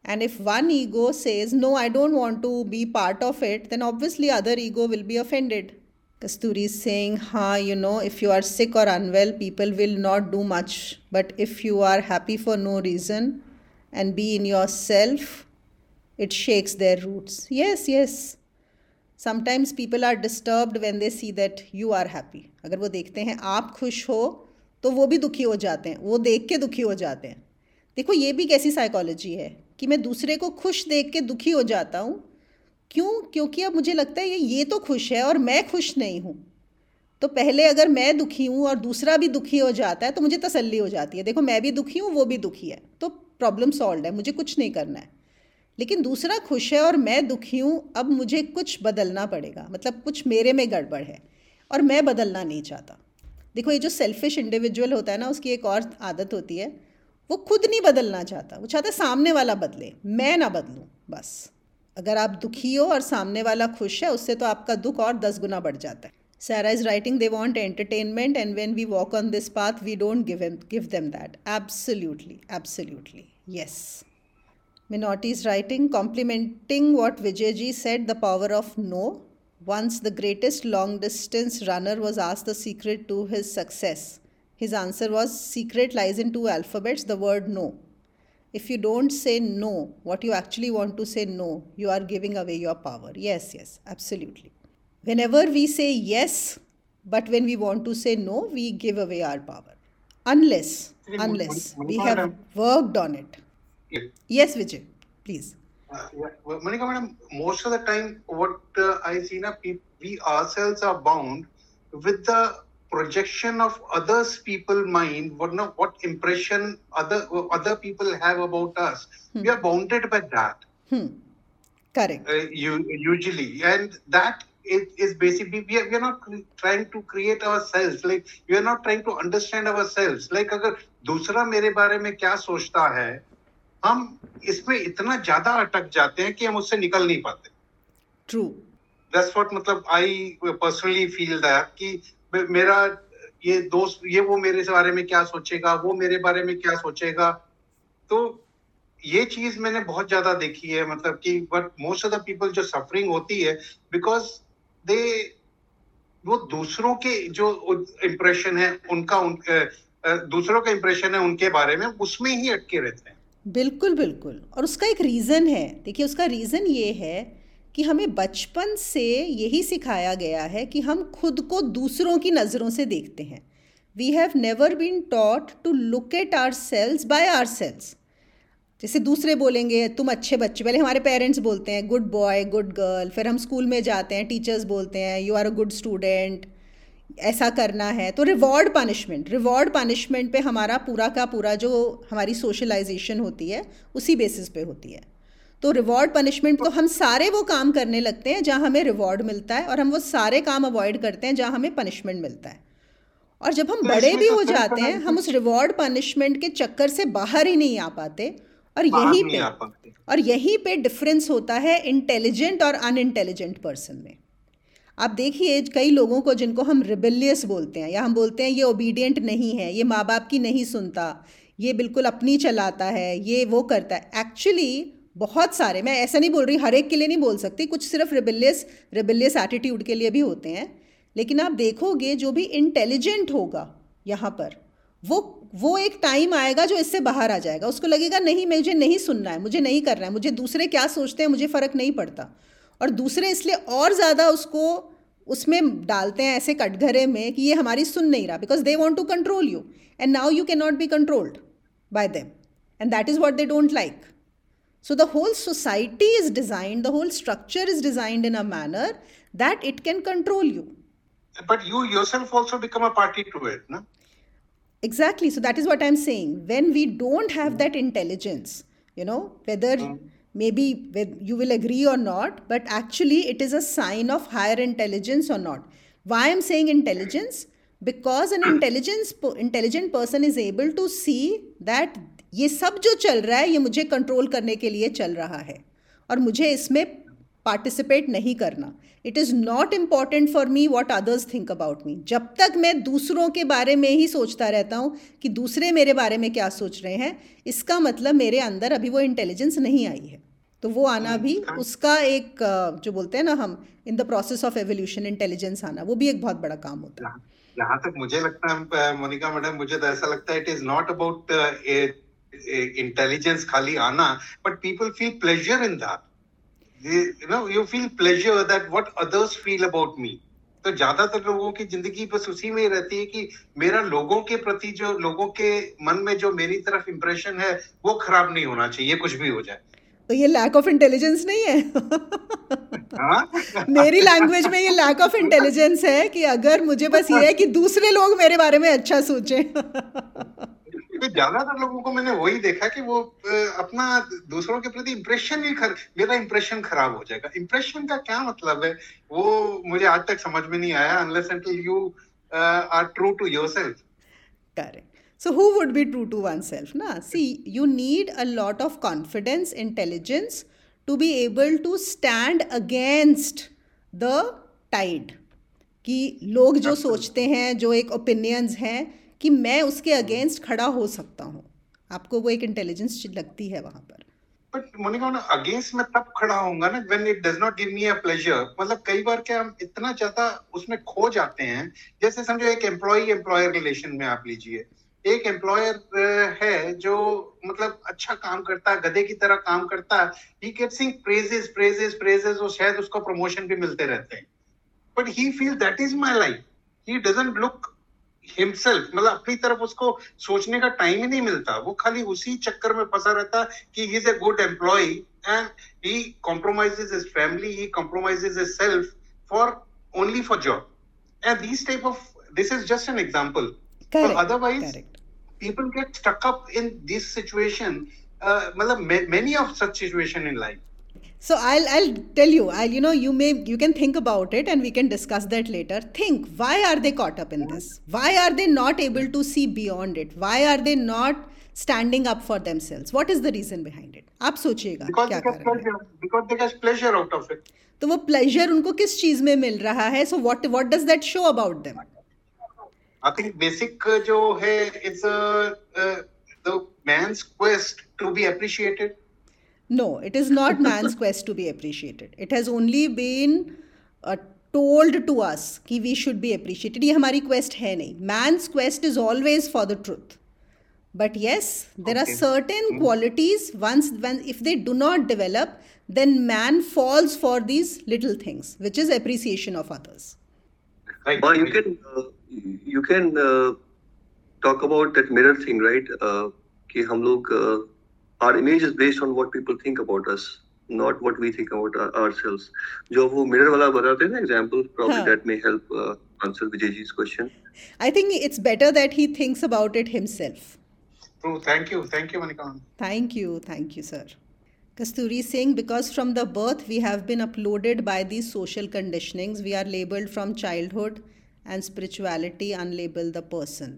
And if one ego says, no, I don't want to be part of it, then obviously other ego will be offended. Kasturi is saying, if you are sick or unwell, people will not do much. But if you are happy for no reason and be in yourself, it shakes their roots. Yes. Sometimes people are disturbed when they see that you are happy. अगर वो देखते हैं आप खुश हो तो वो भी दुखी हो जाते हैं, वो देख के दुखी हो जाते हैं. देखो ये भी कैसी साइकोलॉजी है कि मैं दूसरे को खुश देख के दुखी हो जाता हूँ. क्यों? क्योंकि अब मुझे लगता है ये तो खुश है और मैं खुश नहीं हूँ. तो पहले अगर मैं दुखी हूँ और दूसरा भी दुखी हो जाता है तो मुझे तसल्ली हो जाती है, देखो मैं भी दुखी हूँ, वो भी दुखी है, तो प्रॉब्लम सॉल्व है, मुझे कुछ नहीं करना है. लेकिन दूसरा खुश है और मैं दुखी हूँ, अब मुझे कुछ बदलना पड़ेगा, मतलब कुछ मेरे में गड़बड़ है और मैं बदलना नहीं चाहता. देखो ये जो सेल्फिश इंडिविजुअल होता है ना, उसकी एक और आदत होती है, वो खुद नहीं बदलना चाहता, वो चाहता है सामने वाला बदले, मैं ना बदलूं. बस अगर आप दुखी हो और सामने वाला खुश है, उससे तो आपका दुख और 10 गुना बढ़ जाता है. Sarah is writing, they want entertainment and when we walk on this path, we don't give them that. Absolutely. Yes. Minotti is writing, complimenting what Vijayji said, the power of no. Once the greatest long-distance runner was asked the secret to his success. His answer was, secret lies in 2 alphabets, the word no. If you don't say no, what you actually want to say no, you are giving away your power. Yes, absolutely. Whenever we say yes, but when we want to say no, we give away our power. Unless we have worked on it. Yes, Vijay, please. Monica madam, most of the time what I see now, we ourselves are bound with the projection of others people mind, what impression other people have about us. We are bounded by that. Correct. Usually, and that is basically we are not trying to create ourselves. Like we are not trying to understand ourselves. Like अगर दूसरा मेरे बारे में क्या सोचता है, हम इसमें इतना ज्यादा अटक जाते हैं कि हम उससे निकल नहीं पाते. True. That's what मतलब I personally feel that कि मेरा ये दोस्त ये वो मेरे बारे में क्या सोचेगा, वो मेरे बारे में क्या सोचेगा. तो ये चीज मैंने बहुत ज्यादा देखी है, मतलब कि but most of the people जो सफरिंग होती है बिकॉज वो दूसरों के जो इम्प्रेशन है उनका दूसरों का इम्प्रेशन है उनके बारे में, उसमें ही अटके रहते हैं. बिल्कुल. और उसका एक रीज़न है. देखिए उसका रीज़न ये है कि हमें बचपन से यही सिखाया गया है कि हम खुद को दूसरों की नज़रों से देखते हैं. We have never been taught to look at our selves by our selves. जैसे दूसरे बोलेंगे तुम अच्छे बच्चे, पहले हमारे पेरेंट्स बोलते हैं गुड बॉय गुड गर्ल, फिर हम स्कूल में जाते हैं टीचर्स बोलते हैं you are a good student, ऐसा करना है. तो रिवॉर्ड पनिशमेंट पे हमारा पूरा का पूरा जो हमारी सोशलाइजेशन होती है उसी बेसिस पे होती है. तो रिवॉर्ड पनिशमेंट तो हम सारे वो काम करने लगते हैं जहाँ हमें रिवॉर्ड मिलता है और हम वो सारे काम अवॉइड करते हैं जहाँ हमें पनिशमेंट मिलता है. और जब हम बड़े भी हो जाते हैं हम उस रिवॉर्ड पनिशमेंट के चक्कर से बाहर ही नहीं आ पाते. और यहीं पे डिफरेंस होता है इंटेलिजेंट और अनइंटेलिजेंट पर्सन में. आप देखिए कई लोगों को जिनको हम रिबेलियस बोलते हैं या हम बोलते हैं ये ओबीडियंट नहीं है, ये माँ बाप की नहीं सुनता, ये बिल्कुल अपनी चलाता है, ये वो करता है. एक्चुअली बहुत सारे, मैं ऐसा नहीं बोल रही, हर एक के लिए नहीं बोल सकती, कुछ सिर्फ रिबेलियस एटीट्यूड के लिए भी होते हैं. लेकिन आप देखोगे जो भी इंटेलिजेंट होगा यहाँ पर वो एक टाइम आएगा जो इससे बाहर आ जाएगा. उसको लगेगा नहीं मुझे नहीं सुनना है, मुझे नहीं करना है, मुझे दूसरे क्या सोचते हैं मुझे फ़र्क नहीं पड़ता. और दूसरे इसलिए और ज़्यादा उसको उसमें डालते हैं ऐसे कटघरे में कि ये हमारी सुन नहीं रहा, because they want to control you and now you can not be controlled by them and that is what they don't like. So the whole society is designed, the whole structure is designed in a manner that it can control you. But you yourself also become a party to it, no? Exactly. So that is what I'm saying. When we don't have that intelligence, whether maybe you will agree or not, but actually it is a sign of higher intelligence or not. Why I'm saying intelligence? Because an intelligent person is able to see that ये सब जो चल रहा है ये मुझे control करने के लिए चल रहा है और मुझे इसमें पार्टिसिपेट नहीं करना. It is not important for me what others think about me. जब तक मैं दूसरों के बारे में ही सोचता रहता हूँ कि दूसरे मेरे बारे में क्या सोच रहे हैं, इसका मतलब मेरे अंदर अभी वो इंटेलिजेंस नहीं आई है. तो वो आना भी उसका एक, जो बोलते हैं ना हम, in the process of evolution intelligence आना, वो भी एक बहुत बड़ा काम होता है. जहाँ तक मुझे लगता है मोनिका मैडम, मुझे तो ऐसा लगता है it is not about intelligence खाली आना, but people feel pleasure in that. you feel pleasure that what others feel about me. तो ज्यादातर लोगों की जिंदगी बस उसी में ही रहती है कि मेरा लोगों के प्रति, जो लोगों के मन में जो मेरी तरफ इंप्रेशन है वो खराब नहीं होना चाहिए, कुछ भी हो जाए. तो ये लैक ऑफ इंटेलिजेंस नहीं है? मेरी लैंग्वेज में ये लैक ऑफ इंटेलिजेंस है कि अगर मुझे बस ये है कि दूसरे लोग मेरे बारे में अच्छा सोचें. ज्यादातर लोगों को मैंने वही देखा कि वो अपना दूसरों के प्रति इंप्रेशन ही मेरा इंप्रेशन खराब हो जाएगा. इंप्रेशन का क्या मतलब है वो मुझे आज तक समझ में नहीं आया, unless until you are true to yourself. Correct. So who would be true to oneself? Na? See, you need a lot of confidence, intelligence to be able to stand against the tide. कि लोग जो सोचते हैं, जो एक opinions हैं, कि मैं उसके अगेंस्ट खड़ा हो सकता हूँ. आपको वो एक इंटेलिजेंस लगती है वहां पर. बट मोनिका, अगेंस्ट में तब खड़ा होऊंगा ना when it does not give me a pleasure. मतलब कई बार क्या हम इतना ज्यादा उसमें खो जाते हैं. जैसे समझो एक एम्प्लॉय एम्प्लॉयर रिलेशन में आप लीजिए, एक एम्प्लॉयर है जो मतलब अच्छा काम करता है, गधे की तरह काम करता है, he gets praises praises praises, और शायद उसको प्रमोशन भी मिलते रहते हैं, but he feel that is my life. He doesn't look himself, मतलब अपनी तरफ उसको सोचने का टाइम ही नहीं मिलता. वो खाली उसी चक्कर में फंसा रहता कि he is a good employee and he compromises his family, he compromises his self for only for job. And this type of, this is just an example. So otherwise people get stuck up in this situation, many of such situation in life. So I'll tell you, you can think about it and we can discuss that later. Think, why are they caught up in this? Why are they not able to see beyond it? Why are they not standing up for themselves? What is the reason behind it? आप सोचिएगा क्या कारण है? Because they get pleasure out of it. तो वो pleasure उनको किस चीज में मिल रहा है? So what does that show about them? I think basic जो है is the man's quest to be appreciated. No, it is not man's quest to be appreciated. It has only been told to us कि we should be appreciated. ये हमारी quest है नहीं. Man's quest is always for the truth. But yes, there are certain qualities when if they do not develop, then man falls for these little things, which is appreciation of others. Right. You can talk about that mirror thing, right? कि हम लोग our image is based on what people think about us, not what we think about ourselves. जो वो mirror वाला बताते हैं ना example, probably that may help answer Vijayji's question. I think it's better that he thinks about it himself. True. Thank you, Monica. Thank you, sir. Kasturi Singh, because from the birth we have been uploaded by these social conditionings, we are labeled from childhood, and spirituality unlabel the person.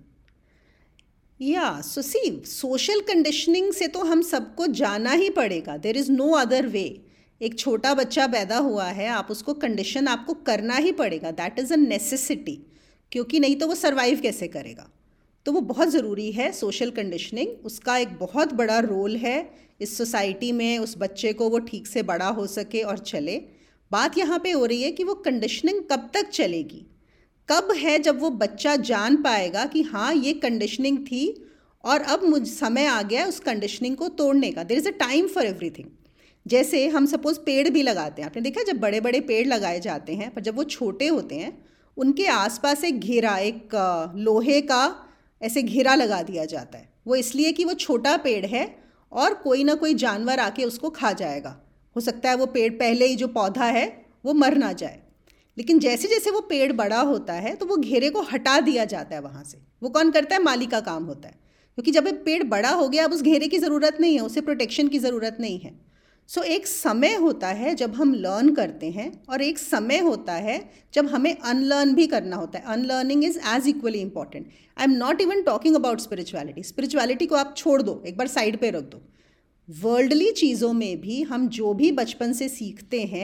Yeah, so see, social conditioning से तो हम सबको जाना ही पड़ेगा. There is no other way. एक छोटा बच्चा पैदा हुआ है, आप उसको कंडीशन आपको करना ही पड़ेगा. That is a necessity. क्योंकि नहीं तो वो सर्वाइव कैसे करेगा. तो वो बहुत ज़रूरी है सोशल कंडीशनिंग. उसका एक बहुत बड़ा रोल है इस सोसाइटी में, उस बच्चे को वो ठीक से बड़ा हो सके और चले. बात यहाँ पे हो रही है कि वो कंडीशनिंग कब तक चलेगी, कब है जब वो बच्चा जान पाएगा कि हाँ ये कंडीशनिंग थी और अब समय आ गया उस कंडीशनिंग को तोड़ने का. There is a time for everything. जैसे हम सपोज़ पेड़ भी लगाते हैं, आपने देखा जब बड़े बड़े पेड़ लगाए जाते हैं, पर जब वो छोटे होते हैं उनके आसपास एक घेरा, एक लोहे का ऐसे घेरा लगा दिया जाता है. वो इसलिए कि वो छोटा पेड़ है और कोई ना कोई जानवर आके उसको खा जाएगा. हो सकता है वो पेड़ पहले ही जो पौधा है वो मर ना जाए, लेकिन जैसे जैसे वो पेड़ बड़ा होता है तो वो घेरे को हटा दिया जाता है वहाँ से. वो कौन करता है? माली का काम होता है. क्योंकि जब पेड़ बड़ा हो गया अब उस घेरे की ज़रूरत नहीं है, उसे प्रोटेक्शन की ज़रूरत नहीं है. सो एक समय होता है जब हम लर्न करते हैं और एक समय होता है जब हमें अनलर्न भी करना होता है. Unlearning is as equally important. I am not even talking about spirituality. Spirituality को आप छोड़ दो, एक बार साइड पे रख दो. वर्ल्डली चीज़ों में भी हम जो भी बचपन से सीखते हैं,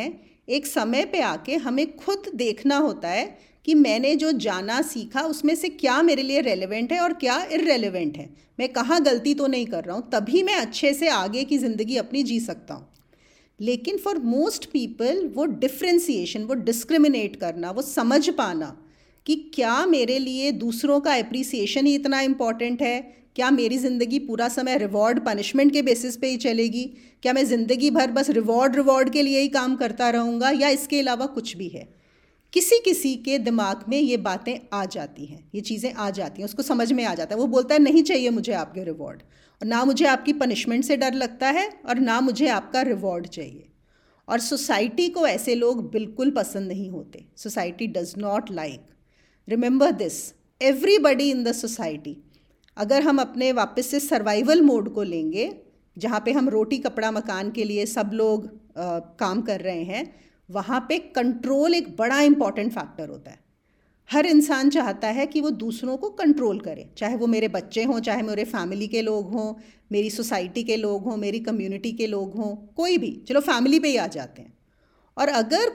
एक समय पे आके हमें खुद देखना होता है कि मैंने जो जाना सीखा उसमें से क्या मेरे लिए रेलेवेंट है और क्या इररेलेवेंट है, मैं कहाँ गलती तो नहीं कर रहा हूँ, तभी मैं अच्छे से आगे की ज़िंदगी अपनी जी सकता हूँ। लेकिन फॉर मोस्ट पीपल वो डिफ्रेंसिएशन, वो डिस्क्रिमिनेट करना, वो समझ पाना कि क्या मेरे लिए दूसरों का अप्रिसिएशन ही इतना इम्पॉर्टेंट है, क्या मेरी ज़िंदगी पूरा समय रिवॉर्ड पनिशमेंट के बेसिस पे ही चलेगी, क्या मैं ज़िंदगी भर बस रिवॉर्ड के लिए ही काम करता रहूँगा, या इसके अलावा कुछ भी है। किसी किसी के दिमाग में ये बातें आ जाती हैं, ये चीज़ें आ जाती हैं, उसको समझ में आ जाता है, वो बोलता है नहीं चाहिए मुझे आपके रिवॉर्ड, और ना मुझे आपकी पनिशमेंट से डर लगता है और ना मुझे आपका रिवॉर्ड चाहिए। और सोसाइटी को ऐसे लोग बिल्कुल पसंद नहीं होते। Society does not like, remember this, everybody in the society. अगर हम अपने वापस से सर्वाइवल मोड को लेंगे, जहाँ पे हम रोटी कपड़ा मकान के लिए सब लोग काम कर रहे हैं, वहाँ पे कंट्रोल एक बड़ा इंपॉर्टेंट फैक्टर होता है। हर इंसान चाहता है कि वो दूसरों को कंट्रोल करे, चाहे वो मेरे बच्चे हों, चाहे मेरे फैमिली के लोग हों, मेरी सोसाइटी के लोग हों, मेरी कम्युनिटी के लोग हों, कोई भी, चलो फैमिली पे ही आ जाते हैं। और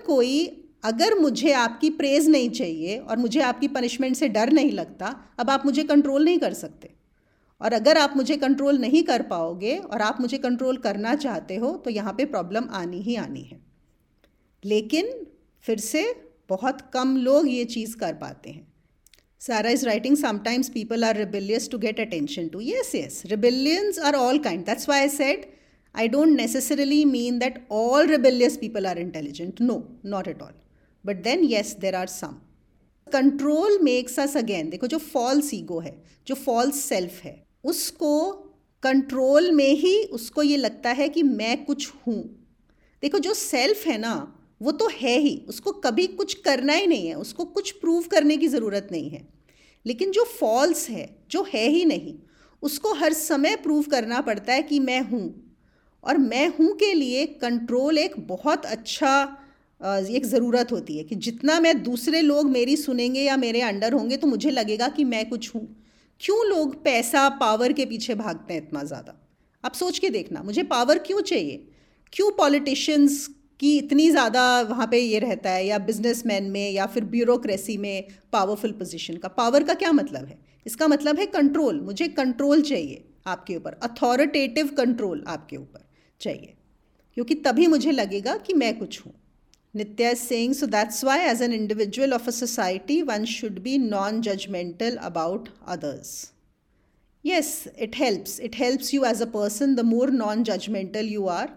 अगर मुझे आपकी प्रेज़ नहीं चाहिए और मुझे आपकी पनिशमेंट से डर नहीं लगता, अब आप मुझे कंट्रोल नहीं कर सकते। और अगर आप मुझे कंट्रोल नहीं कर पाओगे और आप मुझे कंट्रोल करना चाहते हो, तो यहाँ पे प्रॉब्लम आनी ही आनी है। लेकिन फिर से बहुत कम लोग ये चीज़ कर पाते हैं। Sarah is writing, sometimes people are rebellious to get attention to. Yes, rebellions are all kind. That's why I said I don't necessarily mean that all rebellious people are intelligent. No, not at all. But then yes, there are some. Control makes us, again, देखो जो false ego है, जो false self है, उसको control में ही उसको ये लगता है कि मैं कुछ हूँ। देखो जो सेल्फ है ना, वो तो है ही, उसको कभी कुछ करना ही नहीं है, उसको कुछ प्रूव करने की ज़रूरत नहीं है। लेकिन जो फॉल्स है, जो है ही नहीं, उसको हर समय प्रूव करना पड़ता है कि मैं हूँ। और मैं हूँ के लिए कंट्रोल एक बहुत अच्छा एक ज़रूरत होती है कि जितना मैं दूसरे लोग मेरी सुनेंगे या मेरे अंडर होंगे तो मुझे लगेगा कि मैं कुछ हूँ। क्यों लोग पैसा पावर के पीछे भागते हैं इतना ज़्यादा? आप सोच के देखना, मुझे पावर क्यों चाहिए? क्यों पॉलिटिशियंस की इतनी ज़्यादा वहाँ पे ये रहता है, या बिजनेसमैन में या फिर ब्यूरोक्रेसी में पावरफुल पोजीशन का? पावर का क्या मतलब है? इसका मतलब है कंट्रोल। मुझे कंट्रोल चाहिए आपके ऊपर, अथॉरिटेटिव कंट्रोल आपके ऊपर चाहिए, क्योंकि तभी मुझे लगेगा कि मैं कुछ हूँ। Nitya is saying, so that's why as an individual of a society, one should be non-judgmental about others. Yes, it helps. It helps you as a person. The more non-judgmental you are,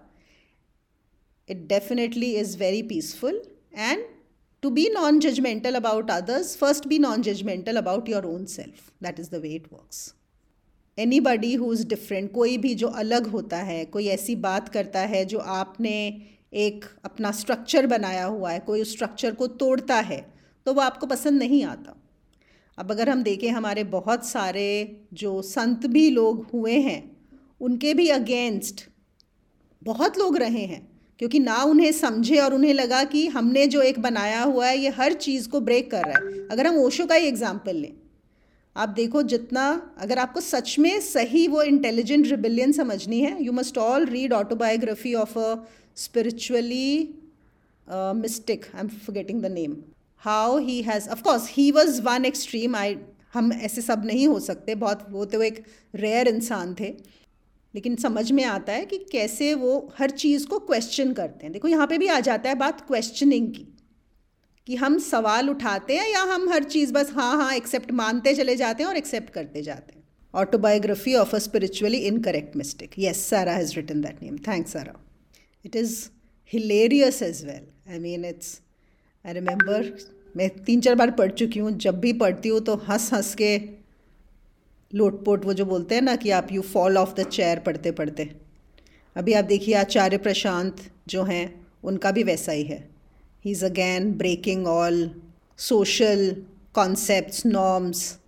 it definitely is very peaceful. And to be non-judgmental about others, first be non-judgmental about your own self. That is the way it works. Anybody who is different, कोई भी जो अलग होता है, कोई ऐसी बात करता है जो आपने एक अपना स्ट्रक्चर बनाया हुआ है, कोई उस स्ट्रक्चर को तोड़ता है, तो वो आपको पसंद नहीं आता। अब अगर हम देखें, हमारे बहुत सारे जो संत भी लोग हुए हैं, उनके भी अगेंस्ट बहुत लोग रहे हैं, क्योंकि ना उन्हें समझे और उन्हें लगा कि हमने जो एक बनाया हुआ है ये हर चीज़ को ब्रेक कर रहा है। अगर हम ओशो का ही एग्जाम्पल लें, आप देखो, जितना अगर आपको सच में सही वो इंटेलिजेंट रिबेलियन समझनी है, you must all read autobiography of a spiritually mystic, I'm forgetting the name, how he has, of course he was one extreme, हम ऐसे सब नहीं हो सकते, बहुत वो तो एक रेयर इंसान थे, लेकिन समझ में आता है कि कैसे वो हर चीज़ को क्वेश्चन करते हैं। देखो यहाँ पे भी आ जाता है बात क्वेश्चनिंग की, कि हम सवाल उठाते हैं या हम हर चीज़ बस हाँ एक्सेप्ट मानते चले जाते हैं और एक्सेप्ट करते जाते हैं। Autobiography of a spiritually incorrect mystic, yes, Sarah has written that name. Thanks, Sarah. It is hilarious as well. I mean, I remember, मैं 3-4 बार पढ़ चुकी हूँ। जब भी पढ़ती हूँ तो हंस के लोटपोट, वो जो बोलते हैं ना कि आप you fall off the chair पढ़ते पढ़ते। अभी आप देखिए आचार्य प्रशांत जो हैं, उनका भी वैसा ही है। He is again breaking all social concepts, norms,